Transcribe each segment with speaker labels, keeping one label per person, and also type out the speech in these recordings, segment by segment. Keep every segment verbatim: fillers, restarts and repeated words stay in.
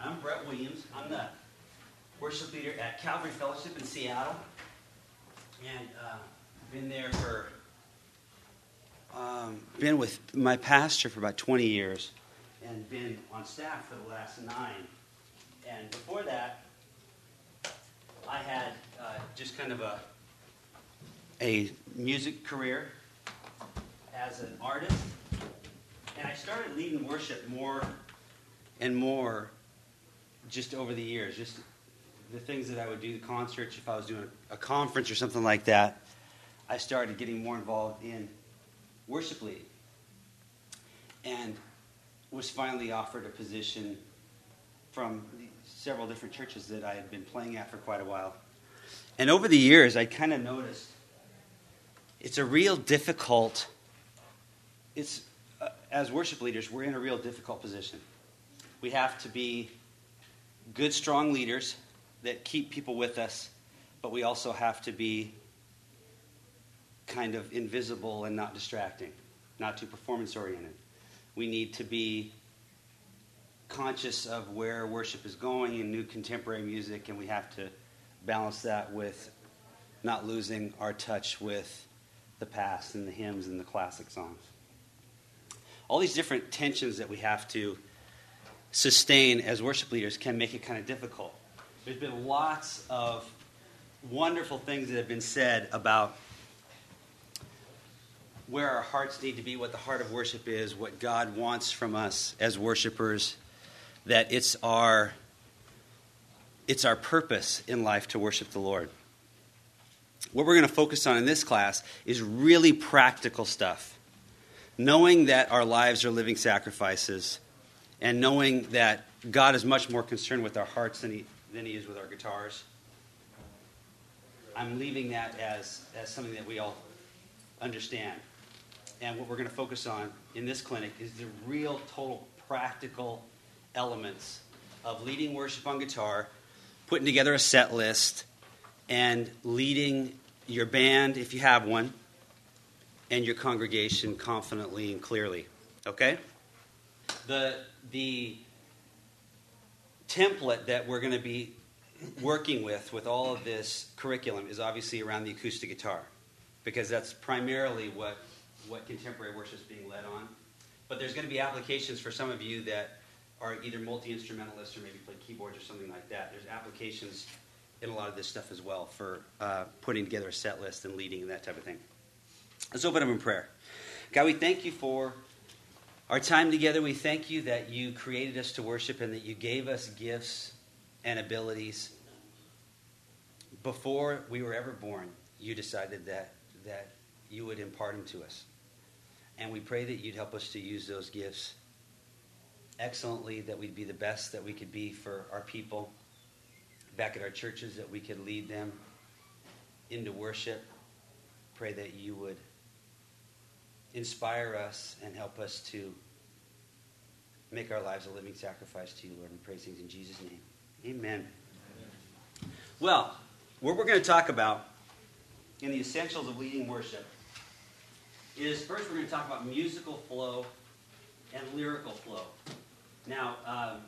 Speaker 1: I'm Brett Williams. I'm the worship leader at Calvary Fellowship in Seattle. And uh, been there for, um, been with my pastor for about twenty years. And been on staff for the last nine. And before that, I had uh, just kind of a, a music career as an artist. And I started leading worship more and more just over the years. Just the things that I would do, the concerts, if I was doing a, a conference or something like that, I started getting more involved in worship leading. And was finally offered a position from several different churches that I had been playing at for quite a while. And over the years, I kind of noticed it's a real difficult, it's, uh, as worship leaders, we're in a real difficult position. We have to be good, strong leaders that keep people with us, but we also have to be kind of invisible and not distracting, not too performance-oriented. We need to be conscious of where worship is going in new contemporary music, and we have to balance that with not losing our touch with the past and the hymns and the classic songs. All these different tensions that we have to sustain as worship leaders can make it kind of difficult. There's been lots of wonderful things that have been said about where our hearts need to be, what the heart of worship is, what God wants from us as worshipers, that it's our it's our purpose in life to worship the Lord. What we're going to focus on in this class is really practical stuff. Knowing that our lives are living sacrifices, and knowing that God is much more concerned with our hearts than he, than he is with our guitars. I'm leaving that as, as something that we all understand. And what we're going to focus on in this clinic is the real, total, practical elements of leading worship on guitar, putting together a set list, and leading your band, if you have one, and your congregation confidently and clearly. Okay? The, the template that we're going to be working with, with all of this curriculum, is obviously around the acoustic guitar, because that's primarily what, what contemporary worship is being led on. But there's going to be applications for some of you that are either multi-instrumentalists or maybe play keyboards or something like that. There's applications in a lot of this stuff as well for uh, putting together a set list and leading and that type of thing. Let's open up in prayer. God, we thank you for our time together. We thank you that you created us to worship and that you gave us gifts and abilities. Before we were ever born, you decided that, that you would impart them to us. And we pray that you'd help us to use those gifts excellently, that we'd be the best that we could be for our people back at our churches, that we could lead them into worship. Pray that you would inspire us and help us to make our lives a living sacrifice to you, Lord. And praise things in Jesus' name. Amen. Amen. Well, what we're going to talk about in the essentials of leading worship is, first we're going to talk about musical flow and lyrical flow. Now, um,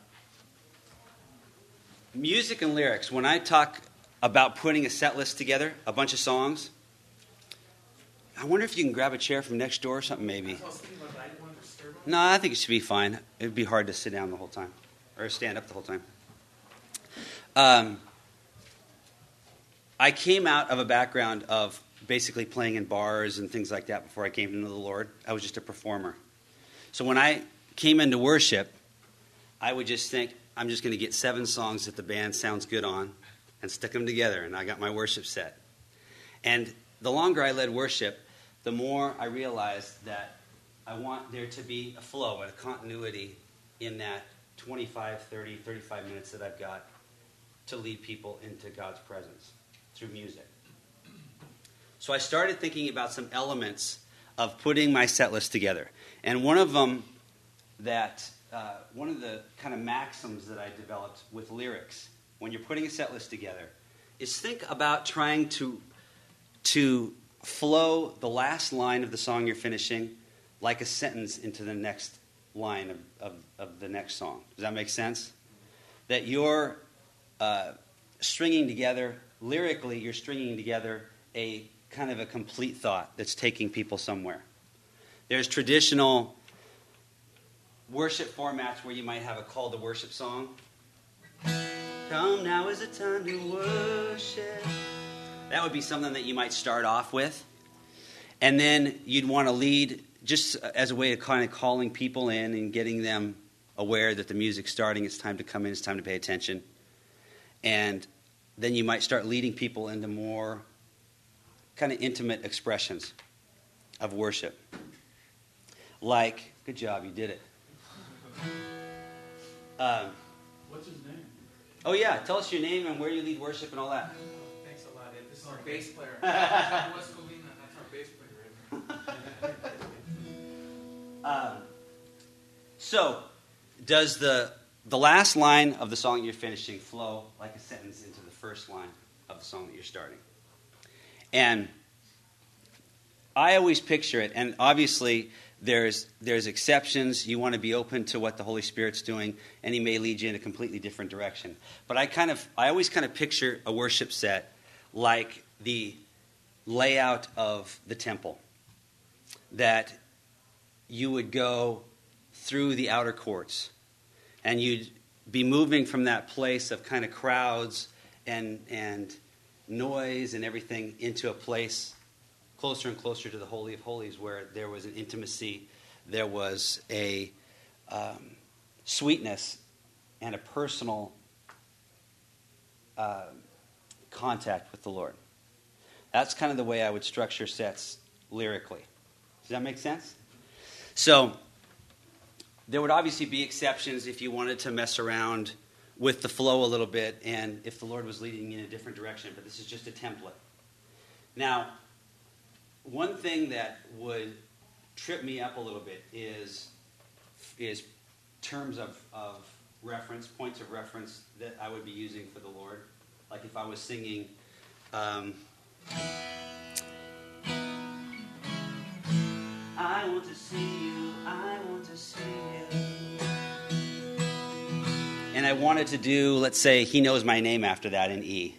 Speaker 1: music and lyrics, when I talk about putting a set list together, a bunch of songs, I wonder if you can grab a chair from next door or something, maybe. No, I think it should be fine. It would be hard to sit down the whole time, or stand up the whole time. Um, I came out of a background of basically playing in bars and things like that before I came to know the Lord. I was just a performer. So when I came into worship, I would just think, I'm just going to get seven songs that the band sounds good on and stick them together, and I got my worship set. And the longer I led worship, the more I realized that I want there to be a flow and a continuity in that twenty-five, thirty, thirty-five minutes that I've got to lead people into God's presence through music. So I started thinking about some elements of putting my set list together. And one of them that, uh, one of the kind of maxims that I developed with lyrics when you're putting a set list together is think about trying to to flow the last line of the song you're finishing like a sentence into the next line of, of, of the next song. Does that make sense? that you're uh, stringing together, lyrically, you're stringing together a kind of a complete thought that's taking people somewhere. There's traditional worship formats where you might have a call to worship song. Come now is the time to worship. That would be something that you might start off with. And then you'd want to lead just as a way of kind of calling people in and getting them aware that the music's starting, it's time to come in, it's time to pay attention. And then you might start leading people into more kind of intimate expressions of worship. Like, good job, you did it. Um,
Speaker 2: What's his name?
Speaker 1: Oh yeah, tell us your name and where you lead worship and all that.
Speaker 3: Oh, thanks a lot, Ed. This is our bass player. John Wescolina, that's our bass player.
Speaker 1: um, so, does the the last line of the song you're finishing flow like a sentence into the first line of the song that you're starting? And I always picture it, and obviously there's there's exceptions. You want to be open to what the Holy Spirit's doing, and He may lead you in a completely different direction. But I kind of I always kind of picture a worship set like the layout of the temple, that you would go through the outer courts, and you'd be moving from that place of kind of crowds and and noise and everything into a place closer and closer to the Holy of Holies, where there was an intimacy, there was a um, sweetness, and a personal uh, contact with the Lord. That's kind of the way I would structure sets lyrically. Does that make sense? So, there would obviously be exceptions if you wanted to mess around with the flow a little bit, and if the Lord was leading you in a different direction, but this is just a template. Now, one thing that would trip me up a little bit is is terms of, of reference, points of reference that I would be using for the Lord. Like if I was singing, um, I want to see you, I want to see you. And I wanted to do, let's say, He Knows My Name after that in E.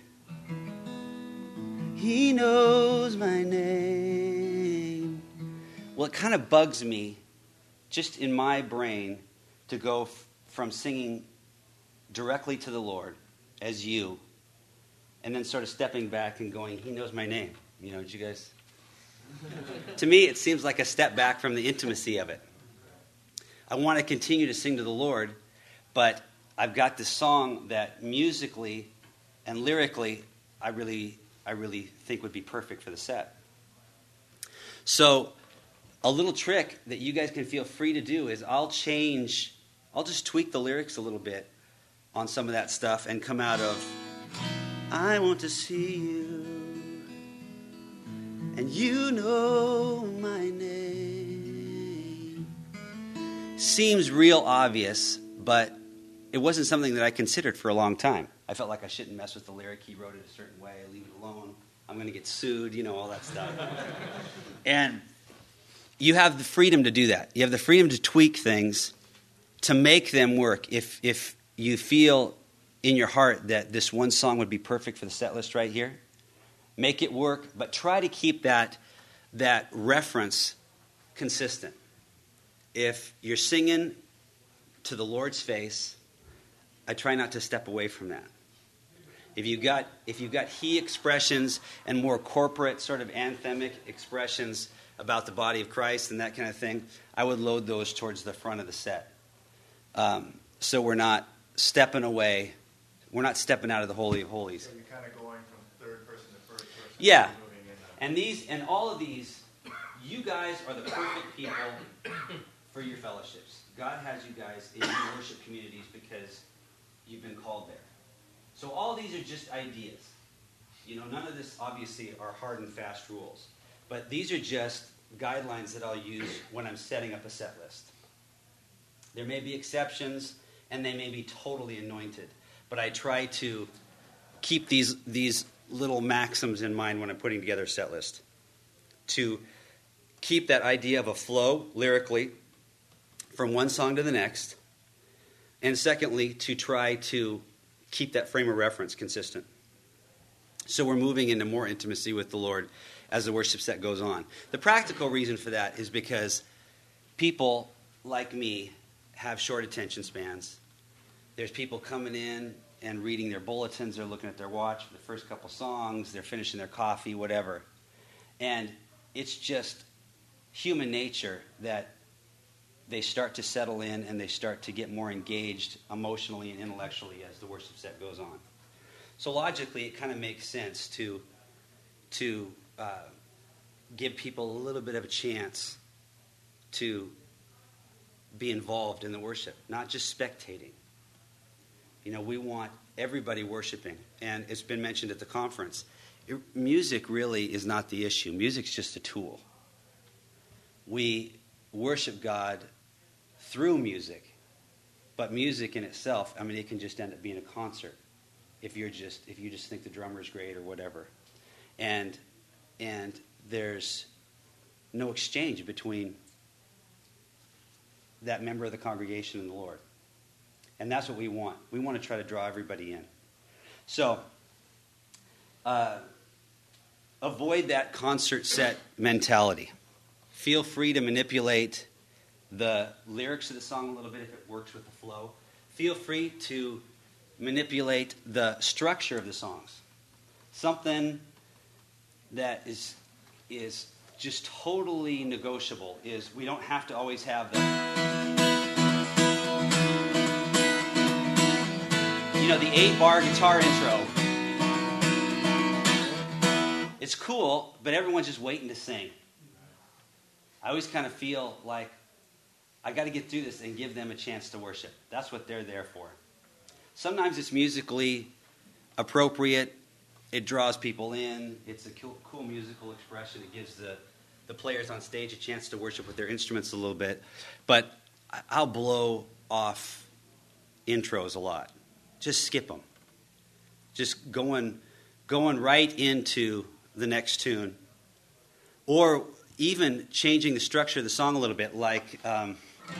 Speaker 1: He knows my name. Well, it kind of bugs me, just in my brain, to go f- from singing directly to the Lord as you, and then sort of stepping back and going, He knows my name. You know, did you guys? To me, it seems like a step back from the intimacy of it. I want to continue to sing to the Lord, but I've got this song that musically and lyrically, I really... I really think would be perfect for the set. So a little trick that you guys can feel free to do is I'll change, I'll just tweak the lyrics a little bit on some of that stuff and come out of, I want to see you, and you know my name. Seems real obvious, but it wasn't something that I considered for a long time. I felt like I shouldn't mess with the lyric. He wrote it a certain way. Leave it alone. I'm going to get sued, you know, all that stuff. And you have the freedom to do that. You have the freedom to tweak things to make them work. If if you feel in your heart that this one song would be perfect for the set list right here, make it work, but try to keep that that reference consistent. If you're singing to the Lord's face, I try not to step away from that. If you've got if you've got he expressions and more corporate sort of anthemic expressions about the body of Christ and that kind of thing, I would load those towards the front of the set. Um, so we're not stepping away. We're not stepping out of the Holy of Holies.
Speaker 2: So you're kind of going from third person to first person.
Speaker 1: Yeah.
Speaker 2: Moving in the...
Speaker 1: And these and all of these, you guys are the perfect people for your fellowships. God has you guys in your worship communities because you've been called there. So all these are just ideas. You know, none of this obviously are hard and fast rules. But these are just guidelines that I'll use when I'm setting up a set list. There may be exceptions, and they may be totally anointed. But I try to keep these these little maxims in mind when I'm putting together a set list. To keep that idea of a flow lyrically from one song to the next. And secondly, to try to keep that frame of reference consistent. So we're moving into more intimacy with the Lord as the worship set goes on. The practical reason for that is because people like me have short attention spans. There's people coming in and reading their bulletins, they're looking at their watch for the first couple songs, they're finishing their coffee, whatever. And it's just human nature that they start to settle in and they start to get more engaged emotionally and intellectually as the worship set goes on. So logically, it kind of makes sense to, to uh, give people a little bit of a chance to be involved in the worship, not just spectating. You know, we want everybody worshiping. And it's been mentioned at the conference. It, music really is not the issue. Music's just a tool. We worship God through music, but music in itself, I mean, it can just end up being a concert if you're just if you just think the drummer's great or whatever, and and there's no exchange between that member of the congregation and the Lord, and that's what we want. We want to try to draw everybody in. So uh, avoid that concert set mentality. Feel free to manipulate the lyrics of the song a little bit if it works with the flow. Feel free to manipulate the structure of the songs. Something that is is just totally negotiable is we don't have to always have the, you know, the eight bar guitar intro. It's cool, but everyone's just waiting to sing. I always kind of feel like I got to get through this and give them a chance to worship. That's what they're there for. Sometimes it's musically appropriate. It draws people in. It's a cool, cool musical expression. It gives the, the players on stage a chance to worship with their instruments a little bit. But I'll blow off intros a lot. Just skip them. Just going, going right into the next tune. Or even changing the structure of the song a little bit, like um,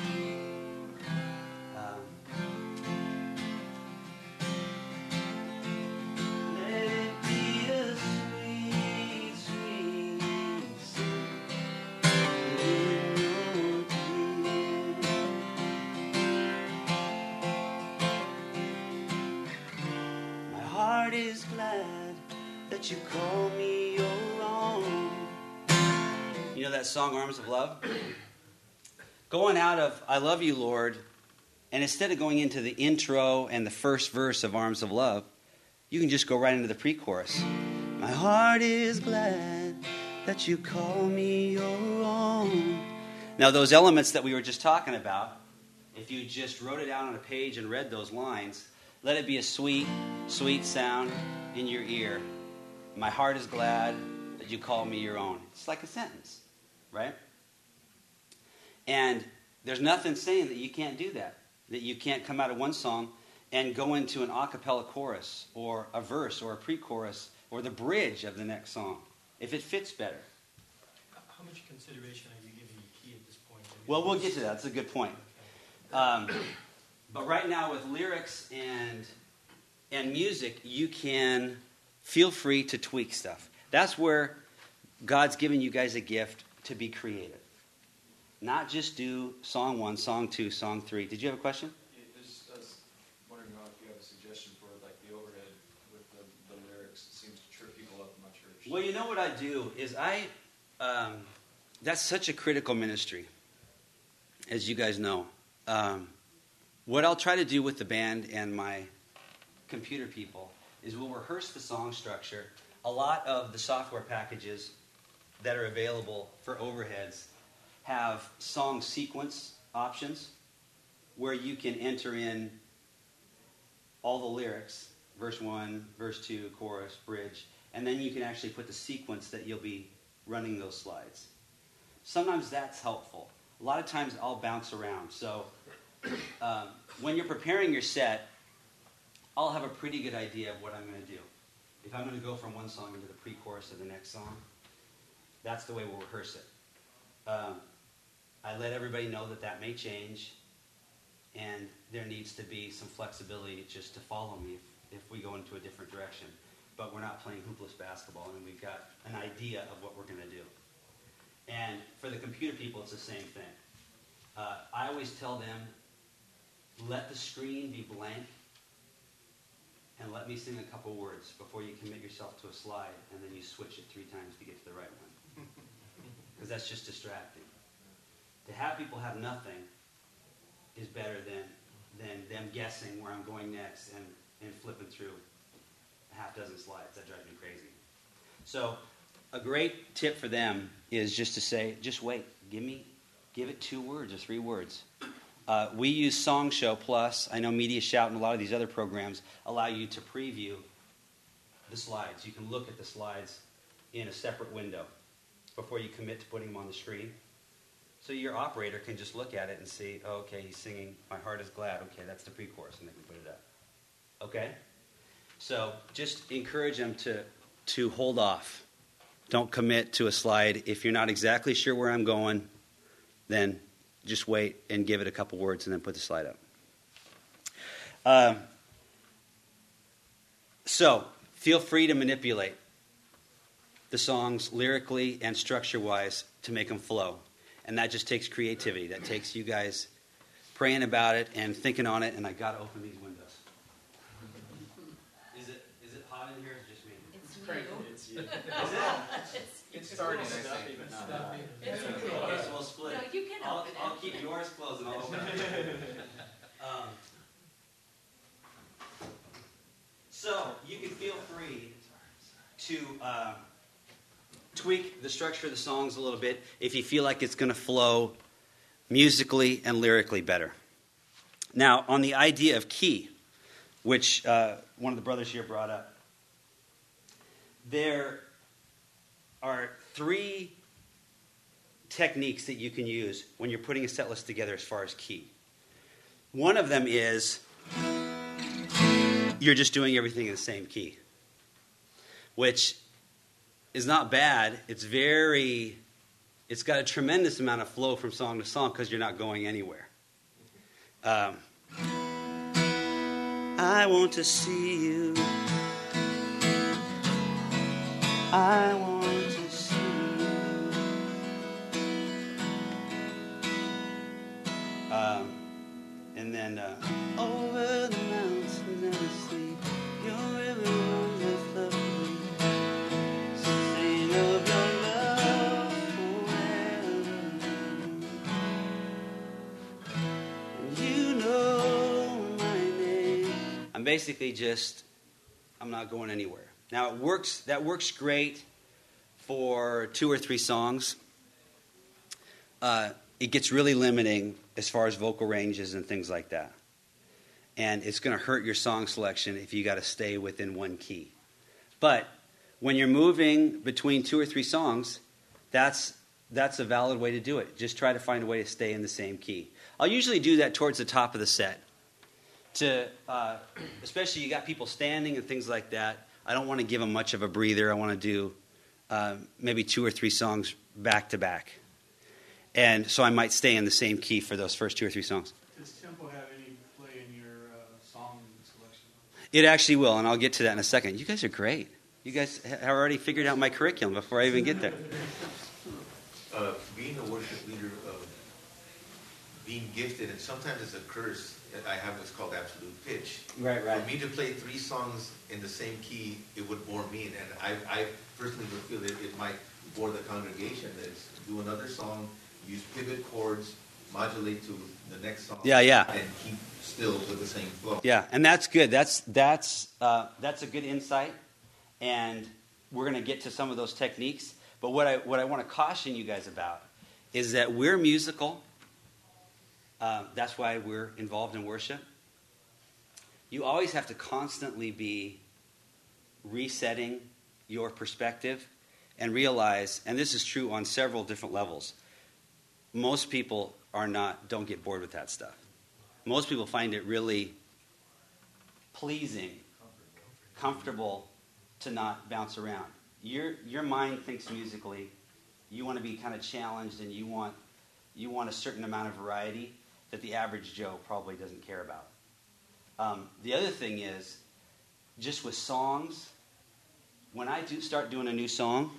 Speaker 1: um, let it be a sweet, sweet song in your ear. My heart is glad that you call me your own. You know that song, Arms of Love? Going out of, I love you, Lord, and instead of going into the intro and the first verse of Arms of Love, you can just go right into the pre-chorus. My heart is glad that you call me your own. Now, those elements that we were just talking about, if you just wrote it out on a page and read those lines, let it be a sweet, sweet sound in your ear. My heart is glad that you call me your own. It's like a sentence, right? And there's nothing saying that you can't do that, that you can't come out of one song and go into an a cappella chorus or a verse or a pre-chorus or the bridge of the next song, if it fits better.
Speaker 4: How much consideration are you giving the key at this point?
Speaker 1: Well, we'll get to that. That's a good point. Um, but right now with lyrics and and music, you can feel free to tweak stuff. That's where God's given you guys a gift to be creative. Not just do song one, song two, song three. Did you have a question?
Speaker 5: Yeah, just, I was wondering uh, if you have a suggestion for like the overhead with the, the lyrics. It seems to trip people up in my church.
Speaker 1: Well, you know what I do is I, um, that's such a critical ministry, as you guys know. Um, what I'll try to do with the band and my computer people is we'll rehearse the song structure. A lot of the software packages that are available for overheads have song sequence options where you can enter in all the lyrics, verse one, verse two, chorus, bridge, and then you can actually put the sequence that you'll be running those slides. Sometimes that's helpful. A lot of times I'll bounce around. So um, when you're preparing your set, I'll have a pretty good idea of what I'm going to do. If I'm going to go from one song into the pre-chorus of the next song, that's the way we'll rehearse it. Um, I let everybody know that that may change. and there needs to be some flexibility just to follow me if, if we go into a different direction. But we're not playing hoopless basketball, and we've got an idea of what we're going to do. And for the computer people, it's the same thing. Uh, I always tell them, let the screen be blank, and let me sing a couple words before you commit yourself to a slide, and then you switch it three times to get to the right one. Because that's just distracting. To have people have nothing is better than, than them guessing where I'm going next and, and flipping through a half dozen slides. That drives me crazy. So a great tip for them is just to say, just wait. Give me, give it two words or three words. Uh, we use Song Show Plus. I know Media Shout and a lot of these other programs allow you to preview the slides. You can look at the slides in a separate window before you commit to putting them on the screen. So your operator can just look at it and see, oh, okay, he's singing My Heart is Glad. Okay, that's the pre-chorus, and they can put it up. Okay? So just encourage them to, to hold off. Don't commit to a slide. If you're not exactly sure where I'm going, then just wait and give it a couple words and then put the slide up. Uh, so, feel free to manipulate the songs lyrically and structure-wise to make them flow. And that just takes creativity. That takes you guys praying about it and thinking on it. And I got to open these windows. Is it is it hot in here or just me?
Speaker 6: It's
Speaker 3: Great.
Speaker 6: you.
Speaker 5: It's you.
Speaker 1: Is it?
Speaker 3: It's starting, I
Speaker 5: Stuffy,
Speaker 3: think.
Speaker 5: but not
Speaker 3: Stuffy.
Speaker 5: hot.
Speaker 6: It's
Speaker 1: Okay,
Speaker 6: okay.
Speaker 1: so we'll split.
Speaker 6: No, you can
Speaker 1: I'll,
Speaker 6: open it.
Speaker 1: I'll keep yours closed and I'll open it. um, so you can feel free to uh, tweak the structure of the songs a little bit if you feel like it's going to flow musically and lyrically better. Now, on the idea of key, which uh, one of the brothers here brought up, there are three techniques that you can use when you're putting a set list together as far as key. One of them is you're just doing everything in the same key, which is not bad. It's very, it's got a tremendous amount of flow from song to song because you're not going anywhere. Um, I want to see you. I want to see you. Um, and then uh, over the mountains and the sea, your river runs with love for me. Sing of your love forever. And you know my name. I'm basically just, I'm not going anywhere. Now, it works. That works great for two or three songs. Uh, it gets really limiting as far as vocal ranges and things like that. And it's going to hurt your song selection if you got to stay within one key. But when you're moving between two or three songs, that's that's a valid way to do it. Just try to find a way to stay in the same key. I'll usually do that towards the top of the set. To uh, especially you got people standing and things like that. I don't want to give them much of a breather. I want to do uh, maybe two or three songs back to back. And so I might stay in the same key for those first two or three songs.
Speaker 2: Does tempo have any play in your uh, song selection?
Speaker 1: It actually will, and I'll get to that in a second. You guys are great. You guys have already figured out my curriculum before I even get there.
Speaker 7: Uh, being a worship leader, uh, being gifted, and sometimes it's a curse. I have what's called absolute pitch.
Speaker 1: Right, right.
Speaker 7: For me to play three songs in the same key, it would bore me, and I, I personally would feel that it might bore the congregation. Let's do another song, use pivot chords, modulate to the next song.
Speaker 1: Yeah, yeah.
Speaker 7: And keep still with the same flow.
Speaker 1: Yeah, and that's good. That's that's uh, that's a good insight, and we're going to get to some of those techniques. But what I what I want to caution you guys about is that we're musical. Uh, that's why we're involved in worship. You always have to constantly be resetting your perspective and realize, and this is true on several different levels, most people are not, don't get bored with that stuff. Most people find it really pleasing, comfortable to not bounce around. Your your mind thinks musically. You want to be kind of challenged, and you want you want a certain amount of variety. that the average Joe probably doesn't care about. Um, the other thing is, just with songs, when I do start doing a new song,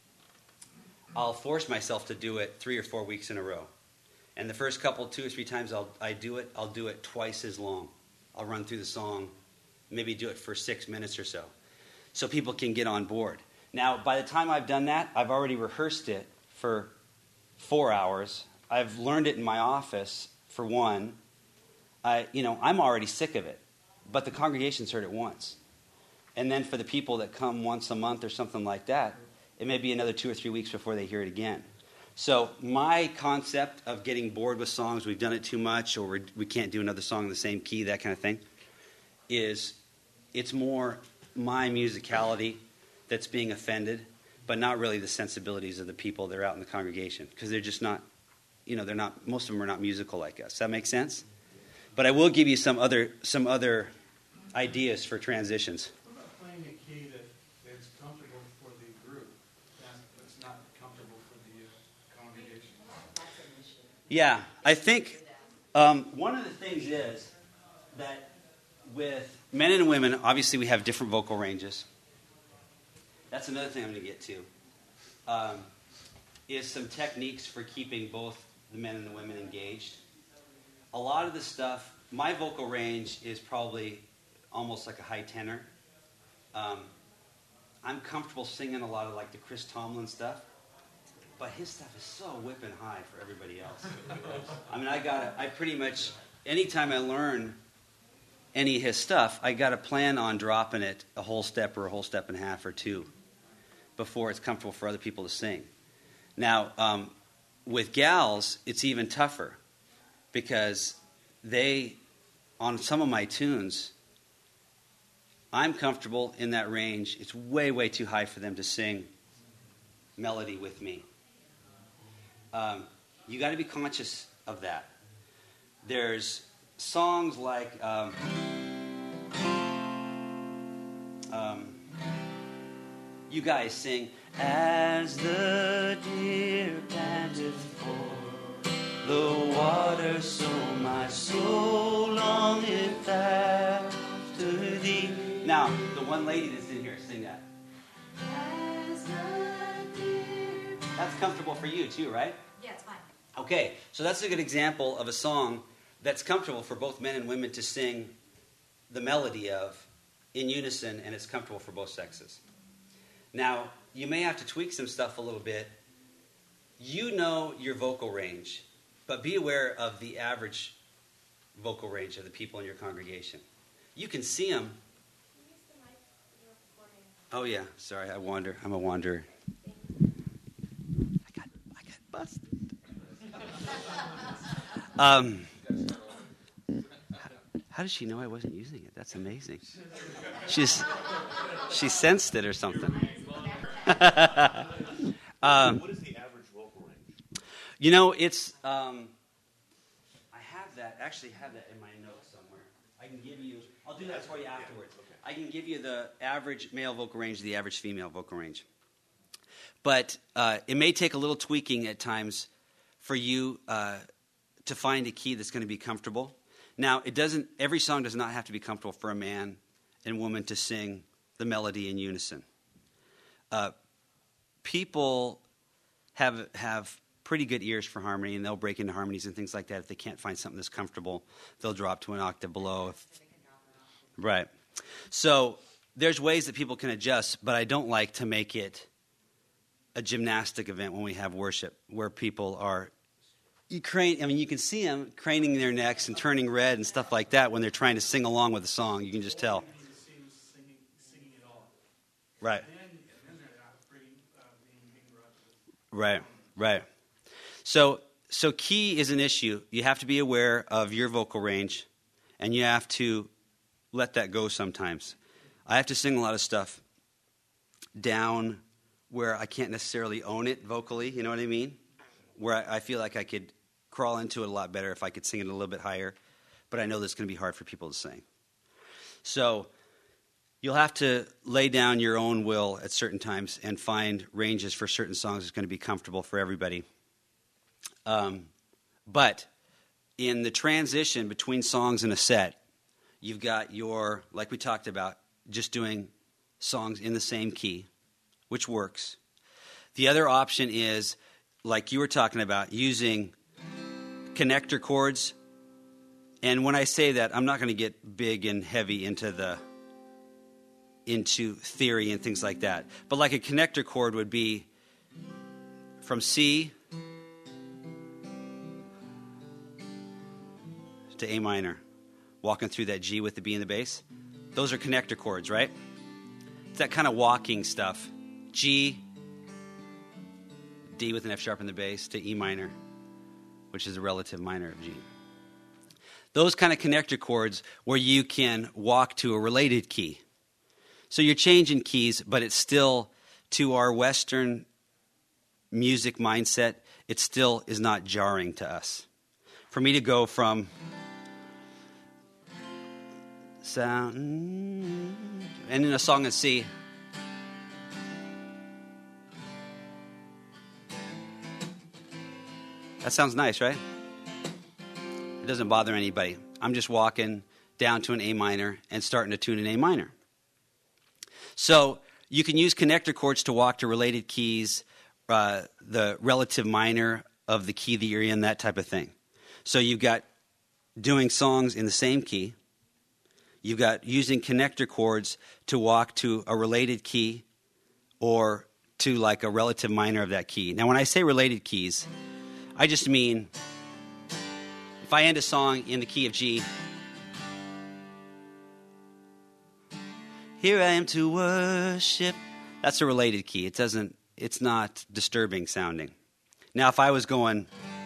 Speaker 1: I'll force myself to do it three or four weeks in a row. And the first couple, two or three times I'll, I do it, I'll do it twice as long. I'll run through the song, maybe do it for six minutes or so, so people can get on board. Now, by the time I've done that, I've already rehearsed it for four hours. I've learned it in my office for one. I, you know, I'm already sick of it, but the congregation's heard it once. And then for the people that come once a month or something like that, it may be another two or three weeks before they hear it again. So my concept of getting bored with songs, we've done it too much, or we're, we can't do another song in the same key, that kind of thing, is it's more my musicality that's being offended, but not really the sensibilities of the people that are out in the congregation, because they're just not, you know, they're not, most of them are not musical like us. Does that make sense? But I will give you some other some other ideas for transitions.
Speaker 2: What about playing a key that, that's comfortable for the group, that's not comfortable for the uh, congregation?
Speaker 1: Yeah, I think um, one of the things is that with men and women, obviously we have different vocal ranges. That's another thing I'm going to get to, um, is some techniques for keeping both the men and the women engaged. A lot of the stuff, my vocal range is probably almost like a high tenor. Um, I'm comfortable singing a lot of like the Chris Tomlin stuff, but his stuff is so whipping high for everybody else. I mean, I got I pretty much, anytime I learn any of his stuff, I got to plan on dropping it a whole step or a whole step and a half or two before it's comfortable for other people to sing. Now, um, with gals, it's even tougher, because they, on some of my tunes, I'm comfortable in that range. It's way, way too high for them to sing melody with me. Um, you got to be conscious of that. There's songs like um, um, you guys sing, "As the deer panteth for the water, so my soul longeth after thee." Now, the one lady that's in here, sing that. As the deer. That's comfortable for you too, right?
Speaker 6: Yeah, it's fine.
Speaker 1: Okay, so that's a good example of a song that's comfortable for both men and women to sing the melody of in unison, and it's comfortable for both sexes. Now, you may have to tweak some stuff a little bit. You know your vocal range, but be aware of the average vocal range of the people in your congregation. You can see them. Oh yeah, sorry, I wander. I'm a wanderer. I got, I got busted. um, how does she know I wasn't using it? That's amazing. She's, she sensed it or something. um,
Speaker 8: what is the average vocal range?
Speaker 1: You know, it's. Um, I have that. Actually, have that in my notes somewhere. I can give you. I'll do that for you afterwards.
Speaker 8: Yeah, okay.
Speaker 1: I can give you the average male vocal range, the average female vocal range. But uh, it may take a little tweaking at times for you uh, to find a key that's going to be comfortable. Now, it doesn't. Every song does not have to be comfortable for a man and woman to sing the melody in unison. Uh, people have have pretty good ears for harmony, and they'll break into harmonies and things like that. If they can't find something that's comfortable, they'll drop to an octave below. If, right. So there's ways that people can adjust, but I don't like to make it a gymnastic event when we have worship, where people are, you crane. I mean, you can see them craning their necks and turning red and stuff like that when they're trying to sing along with the song. You can just tell.
Speaker 2: Singing, singing it all.
Speaker 1: Right.
Speaker 2: And then they're not bringing, uh, being, being brought to the
Speaker 1: Right. Right. So, so key is an issue. You have to be aware of your vocal range, and you have to let that go sometimes. I have to sing a lot of stuff down where I can't necessarily own it vocally, you know what I mean? Where I, I feel like I could crawl into it a lot better if I could sing it a little bit higher, but I know that's going to be hard for people to sing. So you'll have to lay down your own will at certain times and find ranges for certain songs that's going to be comfortable for everybody. Um, but in the transition between songs in a set, you've got your, like we talked about, just doing songs in the same key, which works. The other option is, like you were talking about, using connector chords. And when I say that, I'm not going to get big and heavy into the into theory and things like that. But like a connector chord would be from C to A minor, walking through that G with the B and the bass. Those are connector chords, right? It's that kind of walking stuff. G, D with an F sharp in the bass, to E minor, which is a relative minor of G. Those kind of connector chords where you can walk to a related key. So you're changing keys, but it's still, to our Western music mindset, it still is not jarring to us. For me to go from sound, and in a song in C, that sounds nice, right? It doesn't bother anybody. I'm just walking down to an A minor and starting to tune an A minor. So you can use connector chords to walk to related keys, uh, the relative minor of the key that you're in, that type of thing. So you've got doing songs in the same key. You've got using connector chords to walk to a related key or to like a relative minor of that key. Now, when I say related keys, I just mean if I end a song in the key of G, here I am to worship, that's a related key. It doesn't, it's not disturbing sounding. Now, if I was going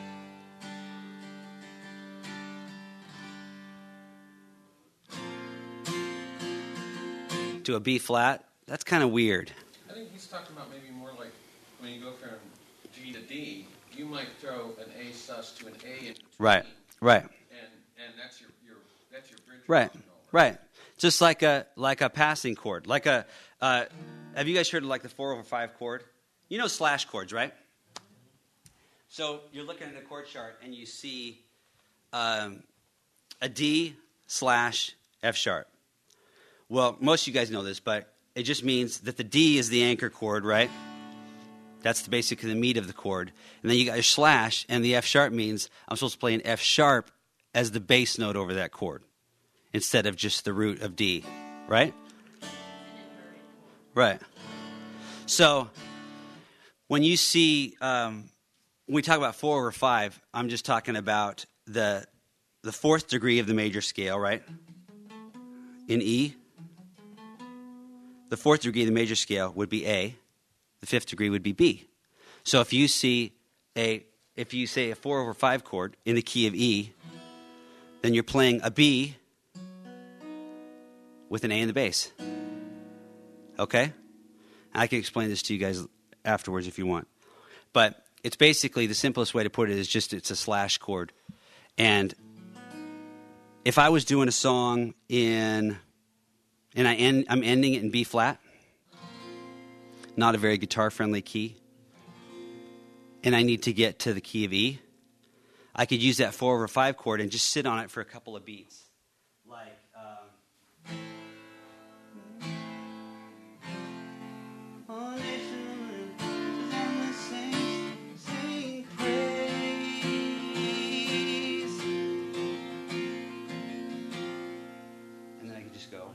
Speaker 1: to a B flat, that's kind of weird.
Speaker 5: I think he's talking about maybe more like when you go from G to D, you might throw an A sus to an A in between.
Speaker 1: Right, right.
Speaker 5: And and that's your, your that's your bridge.
Speaker 1: Right,
Speaker 5: regional,
Speaker 1: right. Just like a like a passing chord, like a. Uh, have you guys heard of like the four over five chord? You know slash chords, right? So you're looking at a chord chart and you see um, a D slash F sharp. Well, most of you guys know this, but it just means that the D is the anchor chord, right? That's the, basically the meat of the chord. And then you got your slash, and the F sharp means I'm supposed to play an F sharp as the bass note over that chord instead of just the root of D, right? Right. So when you see, um, when we talk about four over five, I'm just talking about the the fourth degree of the major scale, right? In E, the fourth degree of the major scale would be A. The fifth degree would be B. So if you see a, if you say a four over five chord in the key of E, then you're playing a B with an A in the bass. Okay? I can explain this to you guys afterwards if you want. But it's basically, the simplest way to put it is just it's a slash chord. And if I was doing a song in, and I end, I'm ending it in B flat, not a very guitar-friendly key, and I need to get to the key of E, I could use that four over five chord and just sit on it for a couple of beats. Like, um, and then I can just go.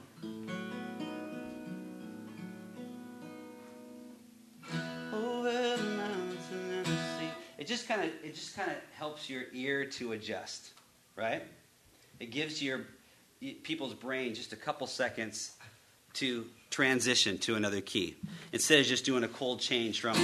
Speaker 1: It just kind of it just kind of helps your ear to adjust, right? It gives your people's brain just a couple seconds to transition to another key instead of just doing a cold change from.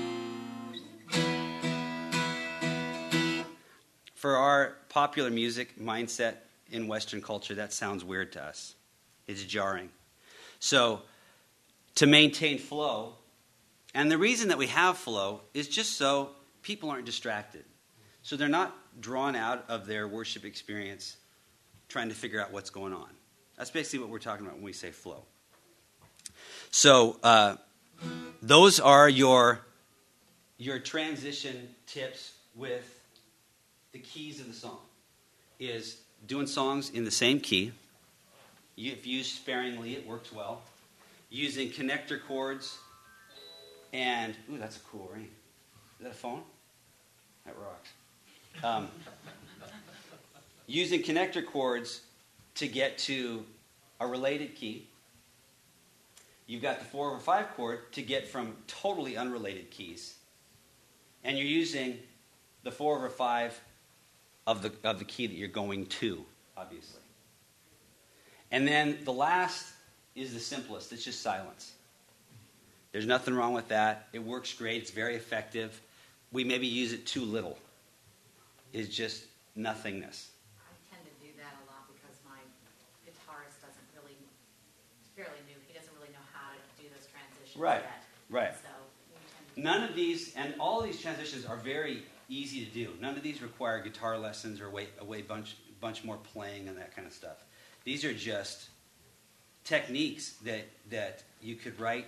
Speaker 1: For our popular music mindset in Western culture, that sounds weird to us. It's jarring. So to maintain flow, and the reason that we have flow is just so people aren't distracted. So they're not drawn out of their worship experience trying to figure out what's going on. That's basically what we're talking about when we say flow. So uh, those are your, your transition tips with the keys of the song. is doing songs in the same key. You, if used sparingly, it works well. Using connector chords and, ooh, that's a cool ring. Is that a phone? That rocks. Um, using connector chords to get to a related key. You've got the four over five chord to get from totally unrelated keys. And you're using the four over five of the, of the key that you're going to, obviously. And then the last is the simplest. It's just silence. There's nothing wrong with that. It works great. It's very effective. We maybe use it too little. It's just nothingness.
Speaker 6: I tend to do that a lot because my guitarist doesn't really, he's fairly new, he doesn't really know how to do those transitions
Speaker 1: Right,
Speaker 6: yet.
Speaker 1: right.
Speaker 6: So we tend to
Speaker 1: None of these, and all of these transitions are very easy to do. None of these require guitar lessons or way, a way bunch, bunch more playing and that kind of stuff. These are just techniques that, that you could write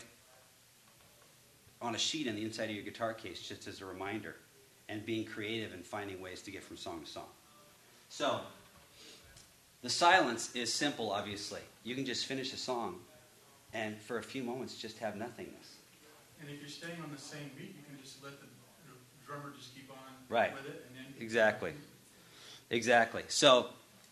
Speaker 1: on a sheet on the inside of your guitar case just as a reminder, and being creative and finding ways to get from song to song. So, the silence is simple, obviously. You can just finish a song and for a few moments just have nothingness.
Speaker 2: And if you're staying on the same beat, you can just let the the drummer just keep on
Speaker 1: Right.
Speaker 2: with it. And then
Speaker 1: Exactly. Exactly. So,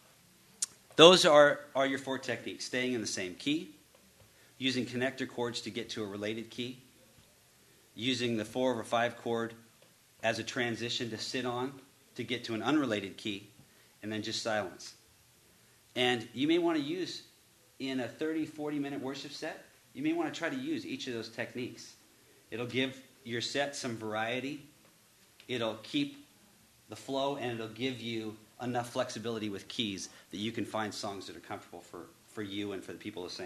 Speaker 1: those are, are your four techniques. Staying in the same key, using connector chords to get to a related key, using the four over five chord as a transition to sit on to get to an unrelated key, and then just silence. And you may want to use, in a thirty, forty minute worship set, you may want to try to use each of those techniques. It'll give your set some variety. It'll keep the flow, and it'll give you enough flexibility with keys that you can find songs that are comfortable for, for you and for the people to sing.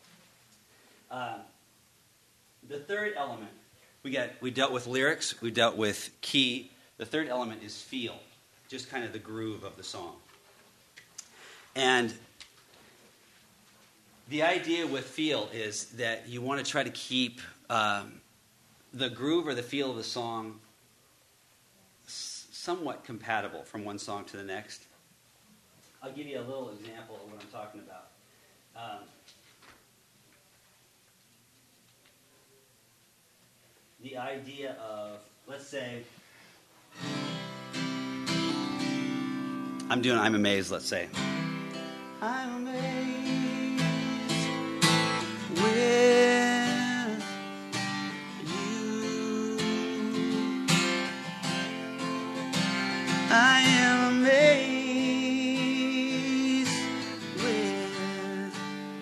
Speaker 1: Uh, the third element, we got we dealt with lyrics, we dealt with key. The third element is feel, just kind of the groove of the song. And the idea with feel is that you want to try to keep um, the groove or the feel of the song s- somewhat compatible from one song to the next. I'll give you a little example of what I'm talking about. Um, the idea of, let's say, I'm doing I'm Amazed, let's say. I'm amazed with you. I am amazed with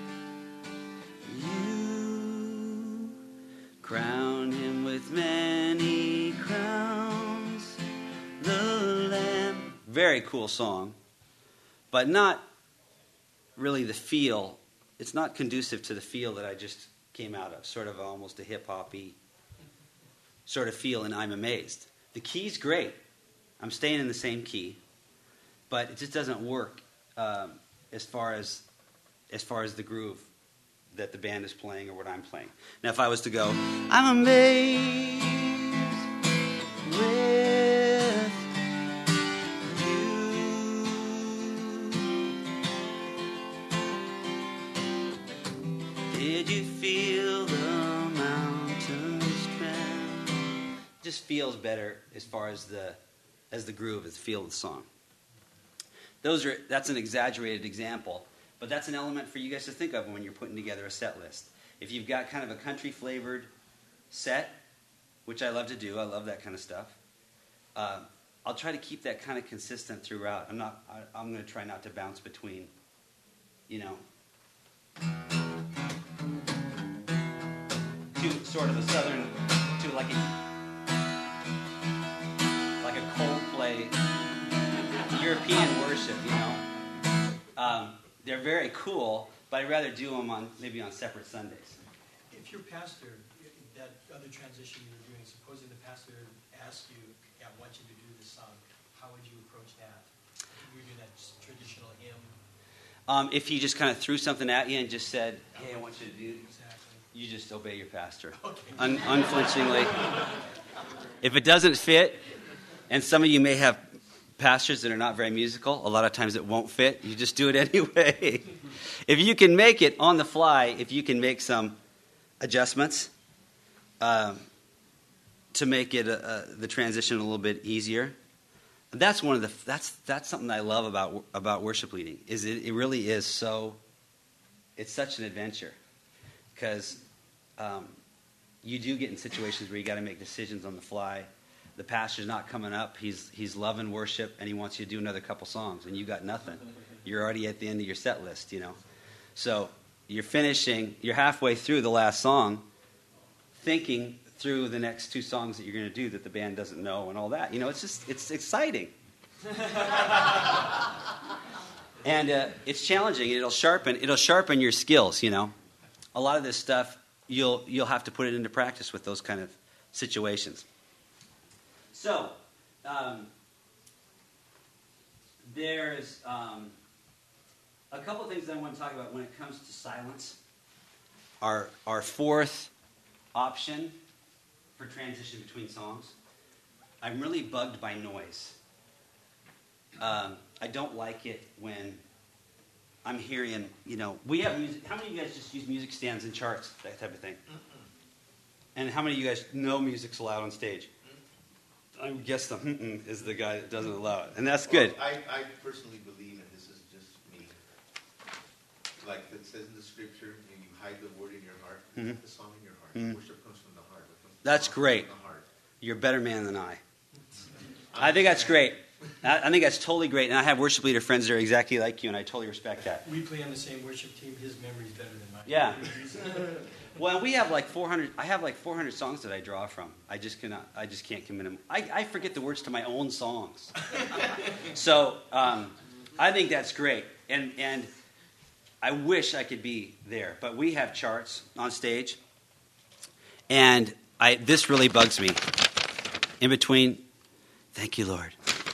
Speaker 1: you. Crown him with many crowns, the Lamb. Very cool song, but not really the feel. It's not conducive to the feel that I just came out of, sort of almost a hip-hop-y sort of feel in I'm Amazed. The key's great. I'm staying in the same key, but it just doesn't work um, as far as as far as the groove that the band is playing or what I'm playing. Now, if I was to go, I'm amazed with you. Did you feel the mountains tremble? Just feels better as far as the as the groove, as the feel of the song. Those are that's an exaggerated example, but that's an element for you guys to think of when you're putting together a set list. If you've got kind of a country flavored set, which I love to do, I love that kind of stuff. Uh, I'll try to keep that kind of consistent throughout. I'm not. I, I'm going to try not to bounce between, you know, to sort of a southern, to like a like a Coldplay European worship, you know. Um, they're very cool, but I'd rather do them on maybe on separate Sundays.
Speaker 4: If your pastor, that other transition you were doing, supposing the pastor asked you, yeah, I want you to do this song, how would you approach that? You do that just traditional hymn?
Speaker 1: Um, if he just kind of threw something at you and just said, hey, I want you to do,
Speaker 4: Exactly.
Speaker 1: you just obey your pastor.
Speaker 4: Okay.
Speaker 1: Un- unflinchingly. If it doesn't fit, and some of you may have pastors that are not very musical, a lot of times it won't fit. You just do it anyway. If you can make it on the fly, if you can make some adjustments um, to make it uh, uh, the transition a little bit easier, that's one of the that's that's something I love about about worship leading. Is it, it really is so. It's such an adventure because um, you do get in situations where you got to make decisions on the fly. The pastor's not coming up. He's he's loving worship, and he wants you to do another couple songs, and you got nothing. You're already at the end of your set list, you know. So you're finishing. You're halfway through the last song, thinking through the next two songs that you're going to do that the band doesn't know, and all that. You know, it's just it's exciting, and uh, it's challenging. It'll sharpen. It'll sharpen your skills. You know, a lot of this stuff you'll you'll have to put it into practice with those kind of situations. So, um, there's um, a couple of things that I want to talk about when it comes to silence. Our, our fourth option for transition between songs. I'm really bugged by noise. Um, I don't like it when I'm hearing, you know, we have music. How many of you guys just use music stands and charts, that type of thing? And how many of you guys know music's allowed on stage? I guess the mm-mm is the guy that doesn't allow it. And that's good.
Speaker 7: Well, I, I personally believe, and this is just me, like it says in the scripture, you hide the word in your heart,
Speaker 1: Mhm.
Speaker 7: put the song in your heart.
Speaker 1: Mhm.
Speaker 7: Worship comes from the heart. It comes from
Speaker 1: That's
Speaker 7: the
Speaker 1: great.
Speaker 7: From the heart.
Speaker 1: You're a better man than I. I think that's great. I I think that's totally great. And I have worship leader friends that are exactly like you, and I totally respect that.
Speaker 4: We play on the same worship team. His memory's better than mine.
Speaker 1: Yeah. Well, we have like four hundred. I have like four hundred songs that I draw from. I just cannot. I just can't commit them. I, I forget the words to my own songs. So um, I think that's great, and and I wish I could be there. But we have charts on stage, and I this really bugs me. In between, thank you, Lord.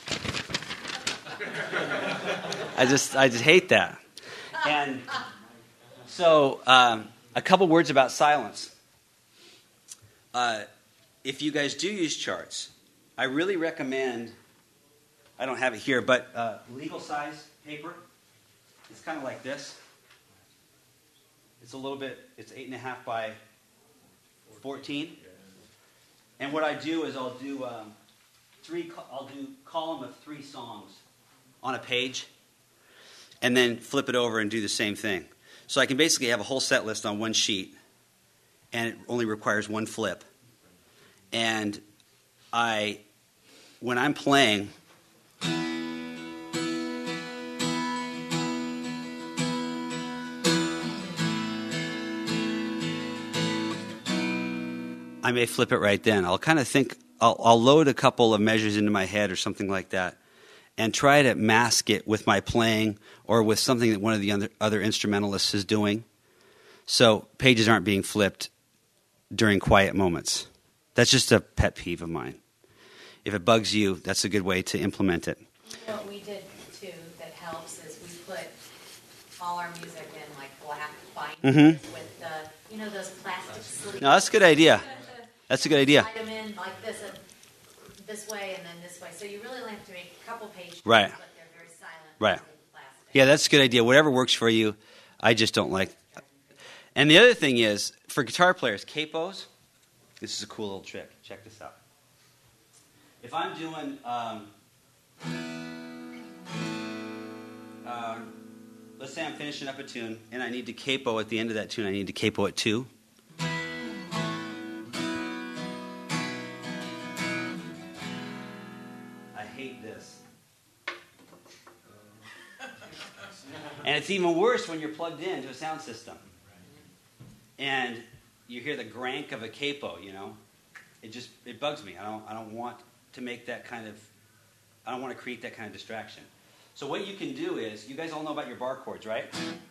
Speaker 1: I just I just hate that, and so. Um, A couple words about silence. Uh, if you guys do use charts, I really recommend, I don't have it here, but uh, legal size paper. It's kind of like this. It's a little bit, it's eight and a half by fourteen. And what I do is I'll do um, three, I'll do column of three songs on a page, and then flip it over and do the same thing. So I can basically have a whole set list on one sheet, and it only requires one flip. And I, when I'm playing, I may flip it right then. I'll kind of think, I'll, I'll load a couple of measures into my head or something like that, and try to mask it with my playing or with something that one of the other, other instrumentalists is doing. So pages aren't being flipped during quiet moments. That's just a pet peeve of mine. If it bugs you, that's a good way to implement it.
Speaker 6: What we did too that helps is we put all our music in like black binders
Speaker 1: Mhm.
Speaker 6: with the, you know, those plastic sleeves.
Speaker 1: No, that's a good idea. That's a good idea.
Speaker 6: Slide them in like this and this way and then this way. So you really only have to make a couple pages,
Speaker 1: Right.
Speaker 6: but they're very silent.
Speaker 1: Right.
Speaker 6: with plastic.
Speaker 1: Yeah, that's a good idea. Whatever works for you, I just don't like. And the other thing is, for guitar players, capos, this is a cool little trick. Check this out. If I'm doing, um, uh, let's say I'm finishing up a tune, and I need to capo at the end of that tune. I need to capo at two. I hate this. And it's even worse when you're plugged into a sound system. And you hear the grank of a capo, you know. It just, it bugs me. I don't, I don't want to make that kind of, I don't want to create that kind of distraction. So what you can do is, you guys all know about your bar chords, right?